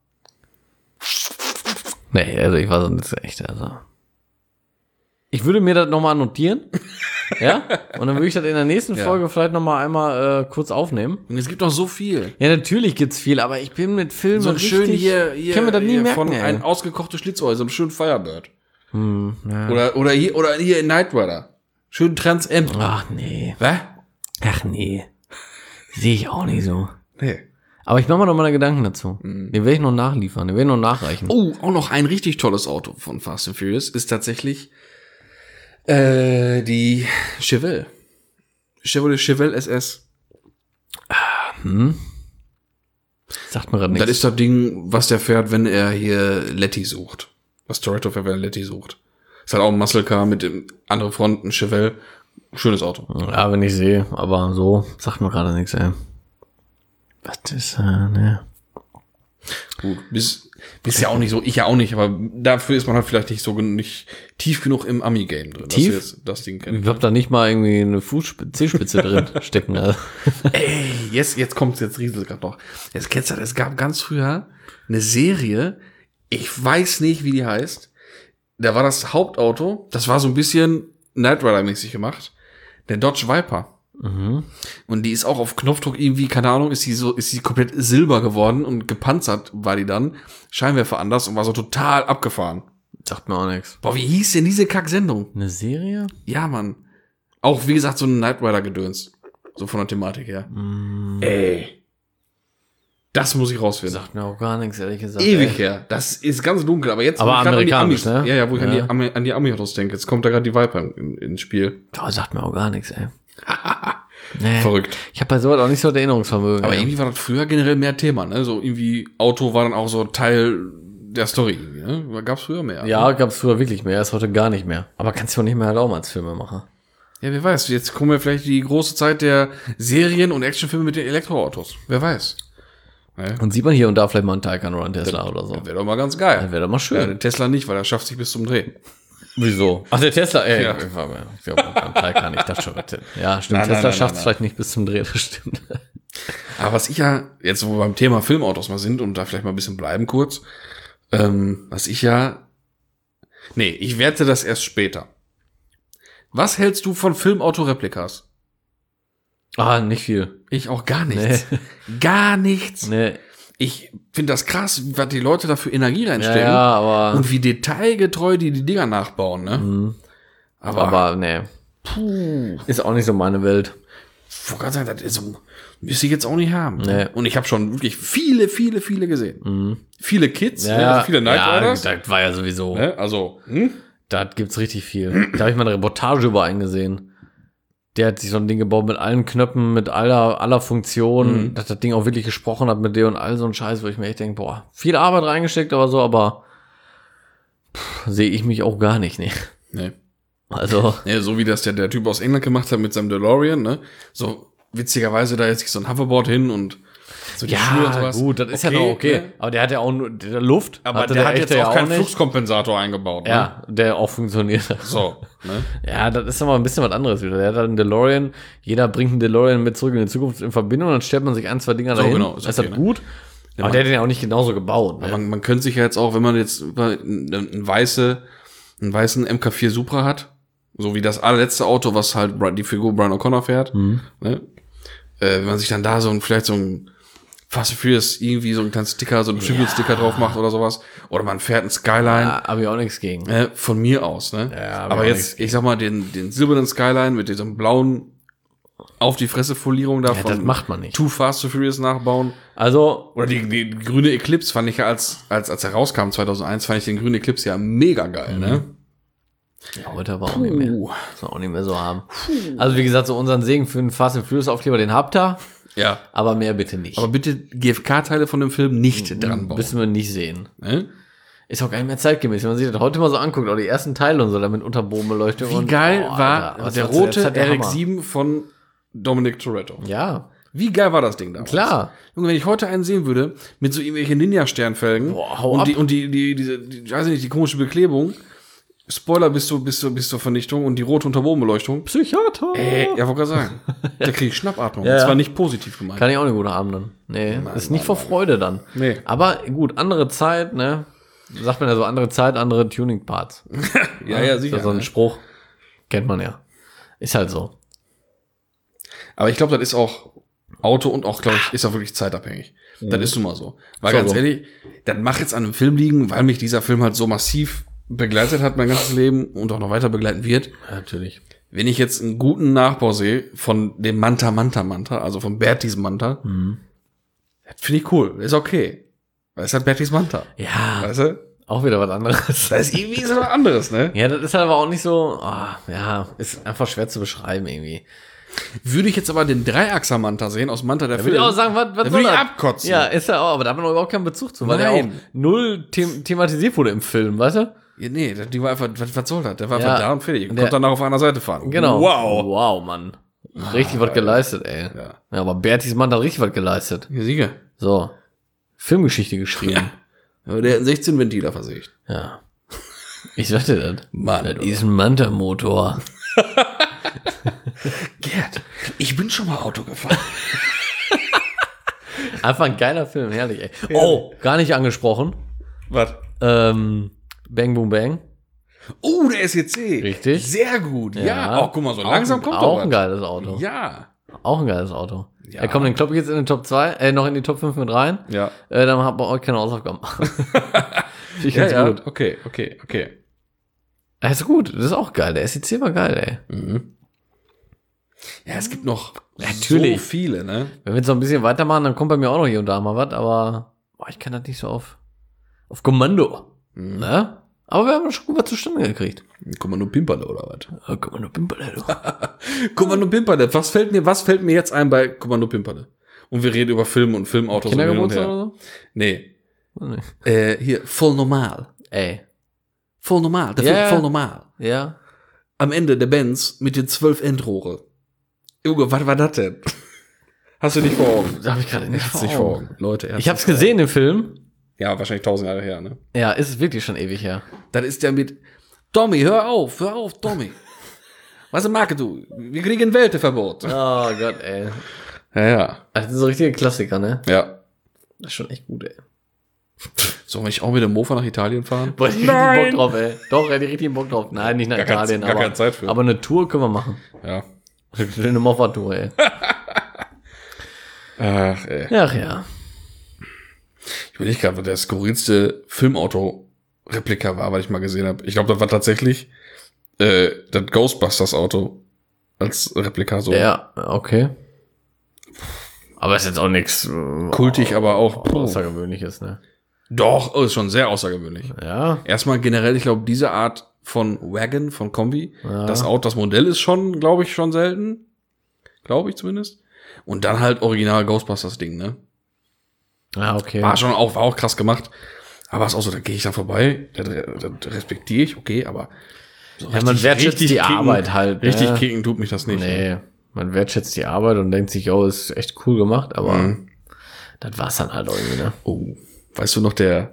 Nee, also ich weiß nicht, echt, also. Ich würde mir das nochmal notieren. Ja? Und dann würde ich das in der nächsten ja. Folge vielleicht nochmal einmal äh, kurz aufnehmen. Und es gibt noch so viel. Ja, natürlich gibt's viel, aber ich bin mit Filmen so ein richtig, schön hier, hier, ich kann mir das nie hier merken, von ey. ein ausgekochtes Schlitzohr, so ein schön Firebird. Hm, ja. Oder, oder hier, oder hier in Knight Rider. Schön Trans M. Ach nee. Was? Ach nee. Sehe ich auch nicht so. Nee. Aber ich mache mir noch meine Gedanken dazu. Mhm. Den werde ich noch nachliefern, den werde ich noch nachreichen. Oh, auch noch ein richtig tolles Auto von Fast and Furious ist tatsächlich äh, die Chevelle. Chevrolet Chevelle S S. Hm. Sagt mir gerade nichts. Das ist das Ding, was der fährt, wenn er hier Letty sucht. Was Toretto fährt, wenn er Letty sucht. Ist halt auch ein Muscle Car mit dem anderen Front, ein Chevelle. Schönes Auto. Ja, wenn ich sehe, aber so sagt mir gerade nichts, ey. Was ist, äh, ne? Gut, bist, bist ja auch nicht so, ich ja auch nicht, aber dafür ist man halt vielleicht nicht so nicht tief genug im Ami-Game drin. Tief? Dass du jetzt das Ding kennst. Ich hab da nicht mal irgendwie eine Fußspitze drin stecken. Also. Ey, jetzt, jetzt kommt's, jetzt rieselt gerade noch. Jetzt kennst du, es gab ganz früher eine Serie, ich weiß nicht, wie die heißt. Da war das Hauptauto, das war so ein bisschen Knight Rider-mäßig gemacht. Der Dodge Viper. Mhm. Und die ist auch auf Knopfdruck irgendwie, keine Ahnung, ist die so, ist die komplett silber geworden und gepanzert war die dann. Scheinwerfer anders und war so total abgefahren. Sagt mir auch nichts. Boah, wie hieß denn diese Kacksendung? Eine Serie? Ja, Mann. Auch, wie gesagt, so ein Knight Rider-Gedöns. So von der Thematik her. Mm. Ey. Das muss ich rausfinden. Sagt mir auch gar nichts, ehrlich gesagt. Ewig ey. her. Das ist ganz dunkel, aber jetzt... Aber wo ich grad amerikanisch, an die Amis, ne? Ja, ja, wo ich Ja. an die, Ami- an die Ami-Autos denke. Jetzt kommt da gerade die Viper in, ins Spiel. Oh, sagt mir auch gar nichts, ey. Nee. Verrückt. Ich habe bei sowas auch nicht so das Erinnerungsvermögen. Aber ey. irgendwie war das früher generell mehr Thema, ne? So irgendwie Auto war dann auch so Teil der Story, irgendwie, ne? Gab's früher mehr. Ja, gab's früher wirklich mehr, ist heute gar nicht mehr. Aber kannst du auch nicht mehr erlauben als Filmemacher. Ja, wer weiß. Jetzt kommen wir vielleicht die große Zeit der Serien- und Actionfilme mit den Elektroautos. Wer weiß. Ja. Und sieht man hier und da vielleicht mal einen Taycan oder einen Tesla oder so. Das wäre doch mal ganz geil. Das wäre doch mal schön. Ja, den Tesla nicht, weil er schafft sich bis zum Dreh. Wieso? Ach, der Tesla, ey. Ja. Ich war mir, ich glaube, beim Taycan, ich dachte schon, ja, stimmt, Nein, Tesla nein, schafft nein, es vielleicht nicht bis zum Dreh, das stimmt. Aber was ich ja, jetzt wo wir beim Thema Filmautos mal sind und da vielleicht mal ein bisschen bleiben kurz, ähm, was ich ja, nee, ich werte das erst später. Was hältst du von Filmauto-Replikas? Ah, nicht viel. Ich auch gar nichts. Nee. Gar nichts. Nee. Ich finde das krass, was die Leute da für Energie reinstecken. Ja, ja, aber. Und wie detailgetreu die die Dinger nachbauen, ne? Mhm. Aber, aber, nee. puh. Ist auch nicht so meine Welt. Ich wollte gerade sagen, das ist so, müsste ich jetzt auch nicht haben. Nee. Und ich habe schon wirklich viele, viele, viele gesehen. Mhm. Viele Kids, Ja, ne? Also viele Knight ja, Riders. das war ja sowieso. Ne? Also, hm? Da gibt's richtig viel. Da habe ich mal eine Reportage über einen gesehen. Der hat sich so ein Ding gebaut mit allen Knöpfen, mit aller, aller Funktionen, Mhm. dass das Ding auch wirklich gesprochen hat mit dir und all so ein Scheiß, wo ich mir echt denke, boah, viel Arbeit reingesteckt, aber so, aber sehe ich mich auch gar nicht, ne. Nee. Also. Ja, so wie das der, der Typ aus England gemacht hat mit seinem DeLorean, ne? So witzigerweise da jetzt so ein Hoverboard hin und so die Schuhe und Ja, sowas. gut, das ist Okay, ja noch okay. ne? Aber der hat ja auch nur der Luft. Aber hatte der hat echte jetzt auch ja keinen nicht. Fluxkompensator eingebaut, ne? Ja, der auch funktioniert. So, ne? Ja, das ist aber ein bisschen was anderes wieder. Der hat halt einen DeLorean, jeder bringt einen DeLorean mit zurück in die Zukunft in Verbindung, dann stellt man sich ein, zwei Dinger So, dahin. genau, ist ist okay, das ne? gut? Ja, aber man- der hat den ja auch nicht genauso gebaut. Ne? Man, man könnte sich ja jetzt auch, wenn man jetzt einen, einen, weiße, einen weißen M K vier Supra hat, so wie das allerletzte Auto, was halt Bri- die Figur Brian O'Connor fährt, Mhm. ne? Äh, wenn man sich dann da so ein, vielleicht so ein Fast and Furious irgendwie so einen kleinen Sticker, so einen Tribute-Sticker drauf macht oder sowas, oder man fährt einen Skyline, Ja, habe ich auch nichts gegen. äh, von mir aus, ne? Ja, aber aber auch jetzt, nichts ich sag mal, den, den silbernen Skyline mit diesem blauen auf die Fresse Folierung da Ja, das von macht man nicht. Too Fast to Furious nachbauen. Also, Oder die, die grüne Eclipse fand ich ja, als, als, als er rauskam zweitausendeins, fand ich den grünen Eclipse ja mega geil, ne? ja, heute aber auch nicht mehr. Das wir auch nicht mehr so haben. Also, wie gesagt, so unseren Segen für den Fast and Furious Aufkleber, den habt ihr, Ja. aber mehr bitte nicht. Aber bitte G F K-Teile von dem Film nicht dran bauen. Müssen wir nicht sehen. Ne? Ist auch gar nicht mehr zeitgemäß. Wenn man sich das heute mal so anguckt, auch die ersten Teile und so, damit Unterbodenbeleuchtung. Wie und, geil oh, war Alter, was der war zu der rote Zeit der R X Hammer. sieben von Dominic Toretto? Ja, Wie geil war das Ding damals? klar. Junge, wenn ich heute einen sehen würde, mit so irgendwelchen Ninja-Sternfelgen Boah, hau und, ab. die, und die, die, diese, die, ich weiß nicht, die komische Beklebung, Spoiler bis zur, bis zur, bis zur Vernichtung und die rote Unterbodenbeleuchtung. Psychiater. Äh, ja, wollte gerade sagen. Da kriege ich Schnappatmung. Ja, Das ja. war nicht positiv gemeint. Kann ich auch nicht gut haben dann. Nee, Mann, ist nicht Mann, vor Freude dann. Nee. Aber gut, andere Zeit, ne? Sagt man ja so, andere Zeit, andere Tuning-Parts. ja, ja, Das sicher. ist so ein ne? Spruch. Kennt man ja. Ist halt so. Aber ich glaube, das ist auch Auto und auch, glaube ich, ist auch wirklich zeitabhängig. Mhm. Das ist nun mal so. Weil So, ganz so. ehrlich, dann mach jetzt an einem Film liegen, weil mich dieser Film halt so massiv begleitet hat mein ganzes Leben und auch noch weiter begleiten wird. Ja, natürlich. Wenn ich jetzt einen guten Nachbau sehe von dem Manta Manta Manta, also von Bertis Manta, Mhm. das finde ich cool. Ist okay. Weil es hat Bertis Manta. Ja, Weißt du? auch wieder was anderes. Das ist irgendwie so was anderes, ne? Ja, das ist halt aber auch nicht so, ah, ja, ist einfach schwer zu beschreiben irgendwie. Würde ich jetzt aber den Dreiachser Manta sehen aus Manta der Da würde ich auch sagen, was, was da soll würde ich das? abkotzen. Ja, ist ja auch, aber da hat man überhaupt keinen Bezug zu, weil der auch Nein. null them thematisiert wurde im Film, weißt du? Ja, nee, der- die war einfach, was, was soll das? Der war Ja. einfach da und fertig. Und Der- konnte danach auf einer Seite fahren. Genau. Wow. Wow, Mann. Richtig was geleistet, ey. Ja. Ja, aber Bertis Mann hat richtig was geleistet. Ja, Sieger. So. Filmgeschichte geschrieben. Aber der hat einen sechzehn Ventiler versägt. Ja. Ich sagte das. Mann, Das ist ein Manta-Motor. Gerd, ich bin schon mal Auto gefahren. Einfach ein geiler Film, herrlich, ey. Oh, gar nicht angesprochen. Was? Ähm, Bang Boom Bang. Oh, der S E C. Richtig. Sehr gut. Ja. Oh, guck mal, so langsam auch, kommt Auch doch ein was. geiles Auto. Ja. Auch ein geiles Auto. Ja. Er kommt den Klopp jetzt in den Top zwei, äh, noch in die Top fünf mit rein. Ja. Äh, dann hat man euch keine Hausaufgaben machen. Finde ich Ja, ganz ja. gut. Okay, okay, okay. Ja, ist gut. Das ist auch geil. Der S E C war geil, ey. Mhm. Ja, es gibt noch Natürlich. so viele, ne? Wenn wir jetzt noch ein bisschen weitermachen, dann kommt bei mir auch noch hier und da mal was, aber boah, ich kann das nicht so auf, auf Kommando. Mhm. Ne? Aber wir haben schon gut was zustande gekriegt. Kommando Pimperle oder was? Oh, Kommando Pimperle, du. Kommando Pimperle. Was fällt mir, was fällt mir jetzt ein bei Kommando Pimperle? Und wir reden über Film und Filmautos. und hin und Kindergeburtstag her. oder so? Nee. Oh, nee. Äh, hier, voll normal. Ey. Voll normal. Der Ja, Film ja. voll normal. Ja. Am Ende der Benz mit den zwölf Endrohre. Junge, was war das denn? Hast du nicht vor Augen? Da habe ich gerade nicht, Hast du nicht vor Augen. Leute, Ich hab's gesehen, den Film. Ja, wahrscheinlich tausend Jahre her, ne? Ja, ist wirklich schon ewig her. Das ist der mit, Tommy, hör auf, hör auf, Tommy. Was machst du? Wir kriegen Welteverbot. Oh Gott, ey. Ja, ja. Das sind so richtige Klassiker, ne? Ja. Das ist schon echt gut, ey. Sollen wir nicht auch mit dem Mofa nach Italien fahren? Boah, ich richtig Bock drauf, ey. Doch, hätte ich richtig Bock drauf. Nein, nicht nach Gar kein- Italien, gar aber, keine Zeit für. aber eine Tour können wir machen. Ja. Eine Moffa-Tour, ey. Ach, ey. Ach ja. Ich will nicht gerade, was der skurrilste Filmauto-Replika war, was ich mal gesehen habe. Ich glaube, das war tatsächlich äh, das Ghostbusters-Auto als Replika so. Ja, okay. Aber ist jetzt auch nichts äh, Kultig, aber auch puh. Außergewöhnliches, ne? Doch, oh, ist schon sehr außergewöhnlich. Ja. Erstmal generell, ich glaube, diese Art von Wagon, von Kombi, Ja. das Auto, das Modell ist schon, glaube ich, schon selten. Glaube ich zumindest. Und dann halt original Ghostbusters-Ding, ne? Ah, okay. War schon auch, war auch krass gemacht. Aber es ist auch so, da gehe ich dann vorbei, das, das respektiere ich, okay, aber so Ja, man wertschätzt die kicken, Arbeit halt, ne? Richtig kicken tut mich das nicht. Nee, man wertschätzt die Arbeit und denkt sich, oh, ist echt cool gemacht, aber Mhm. das war's dann halt irgendwie, ne? Oh, weißt du noch, der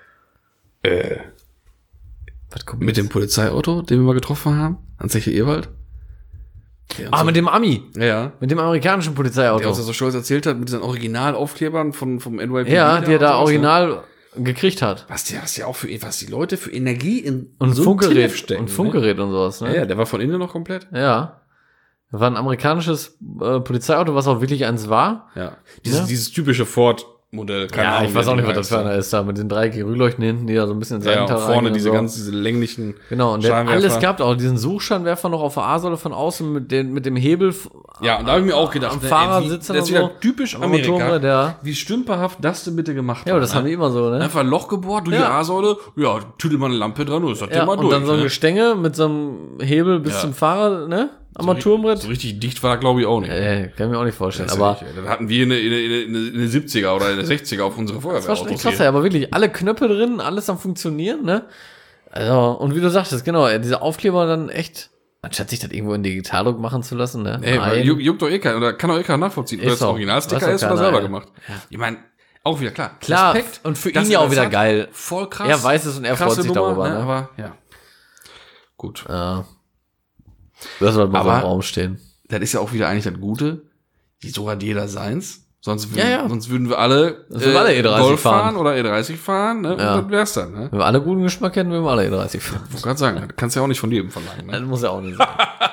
äh, Was kommt mit jetzt? dem Polizeiauto, den wir mal getroffen haben, an Zeche Ewald? Der uns Ah, so, mit dem Ami. ja, ja. Mit dem amerikanischen Der Polizeiauto. uns das so stolz erzählt hat, mit diesen Originalaufklebern von, vom N Y P D. Ja, die er da und sowas, ne? original gekriegt hat. Was die, was die auch für, was die Leute für Energie in Und so ein Funkgerät. Tief stecken. Und Funkgerät und sowas, Ne? ne? Ja, ja, der war von innen noch komplett. Ja. Das war ein amerikanisches äh, Polizeiauto, was auch wirklich eins war. Ja. Dieses, Ja. dieses typische Ford-Modell. Keine ja, Ahnung, ich weiß wie auch nicht, das was das für heißt, einer ist da, mit den drei Rührleuchten hinten, die da so ein bisschen ins Ja, ja, Seitental und vorne reingehen diese und so. ganz, diese länglichen. Genau, und der hat Scheinwerfer. alles gehabt, auch diesen Suchscheinwerfer noch auf der A-Säule von außen mit, den, mit dem Hebel. f- Ja, und da habe ich mir auch gedacht, am ne, Fahrersitz ey, wie- das ist und wieder so. typisch Am Amerika. Motorrad, ja. Wie stümperhaft das denn bitte gemacht Ja, aber das ne? haben die immer so, ne? Einfach ein Loch gebohrt durch Ja. die A-Säule, ja, tüdel mal eine Lampe dran und ist das Ja, Thema und durch. dann so ein ne? Gestänge mit so einem Hebel bis Ja. zum Fahrer, ne? Armaturenbrett. So richtig dicht war, glaube ich, auch nicht. Äh, kann ich mir auch nicht vorstellen. Das ist ja Aber nicht, ey. Das hatten wir in den in, in, in, in den siebziger oder in den sechziger auf unsere das war schon Feuerwehrautos echt krass, hier. ey, aber wirklich alle Knöpfe drin, alles am Funktionieren, ne? Also, und wie du sagtest, genau, ey, diese Aufkleber dann echt, anstatt sich das irgendwo in Digitaldruck machen zu lassen, ne? Ey, weil Nein. juckt, juckt doch eh keiner, oder kann doch eh keiner nachvollziehen. Ob Ist das so. Originalsticker Weiß doch ist oder keiner, selber ey. gemacht. Ich meine, auch wieder klar. Klar, Respekt, und für dass ihn ja er auch das wieder hat. geil. Voll krass. Er weiß es und er freut Krasse sich Nummer, darüber, ne? Aber, ja. Gut. Ja. Das wird mal Aber- so im Raum stehen. Das ist ja auch wieder eigentlich das Gute. So hat jeder seins. Sonst würden, Ja, ja. sonst würden wir alle, Sonst würden wir alle E dreißig Golf fahren. fahren oder E dreißig fahren. Ne? Ja. Und das wär's dann. Ne? Wenn wir alle guten Geschmack hätten, würden wir alle E dreißig fahren. Ich wollte gerade sagen, das kannst du ja auch nicht von jedem verlangen. Das Ne? muss ja auch nicht sein.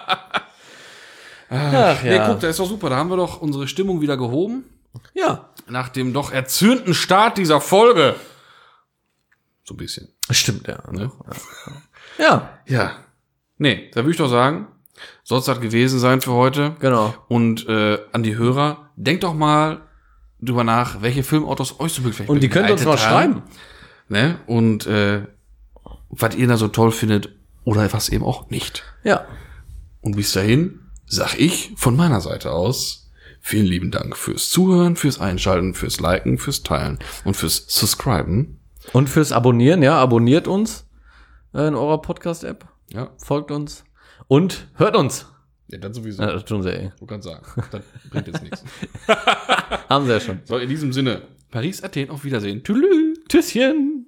Ach Nee, guck, das ist doch super. Da haben wir doch unsere Stimmung wieder gehoben. Ja. Nach dem doch erzürnten Start dieser Folge. So ein bisschen. Stimmt, ja. Ne? Ja, Ja. Nee, da würde ich doch sagen, soll es das gewesen sein für heute. genau. Und äh, an die Hörer, denkt doch mal drüber nach, welche Filmautos euch so wirklich Und die könnt ihr uns mal begleitet haben, schreiben. Ne? Und äh, was ihr da so toll findet oder was eben auch nicht. Ja. Und bis dahin sag ich von meiner Seite aus vielen lieben Dank fürs Zuhören, fürs Einschalten, fürs Liken, fürs Teilen und fürs Subscriben. Und fürs Abonnieren, ja, abonniert uns äh, in eurer Podcast-App, Ja, folgt uns und hört uns. ja das sowieso. Ja, das tun sie eh. Du kannst sagen, das bringt jetzt nichts. Haben sie ja schon. So, in diesem Sinne, Paris, Athen, auf Wiedersehen. Tschüss. Tschüsschen.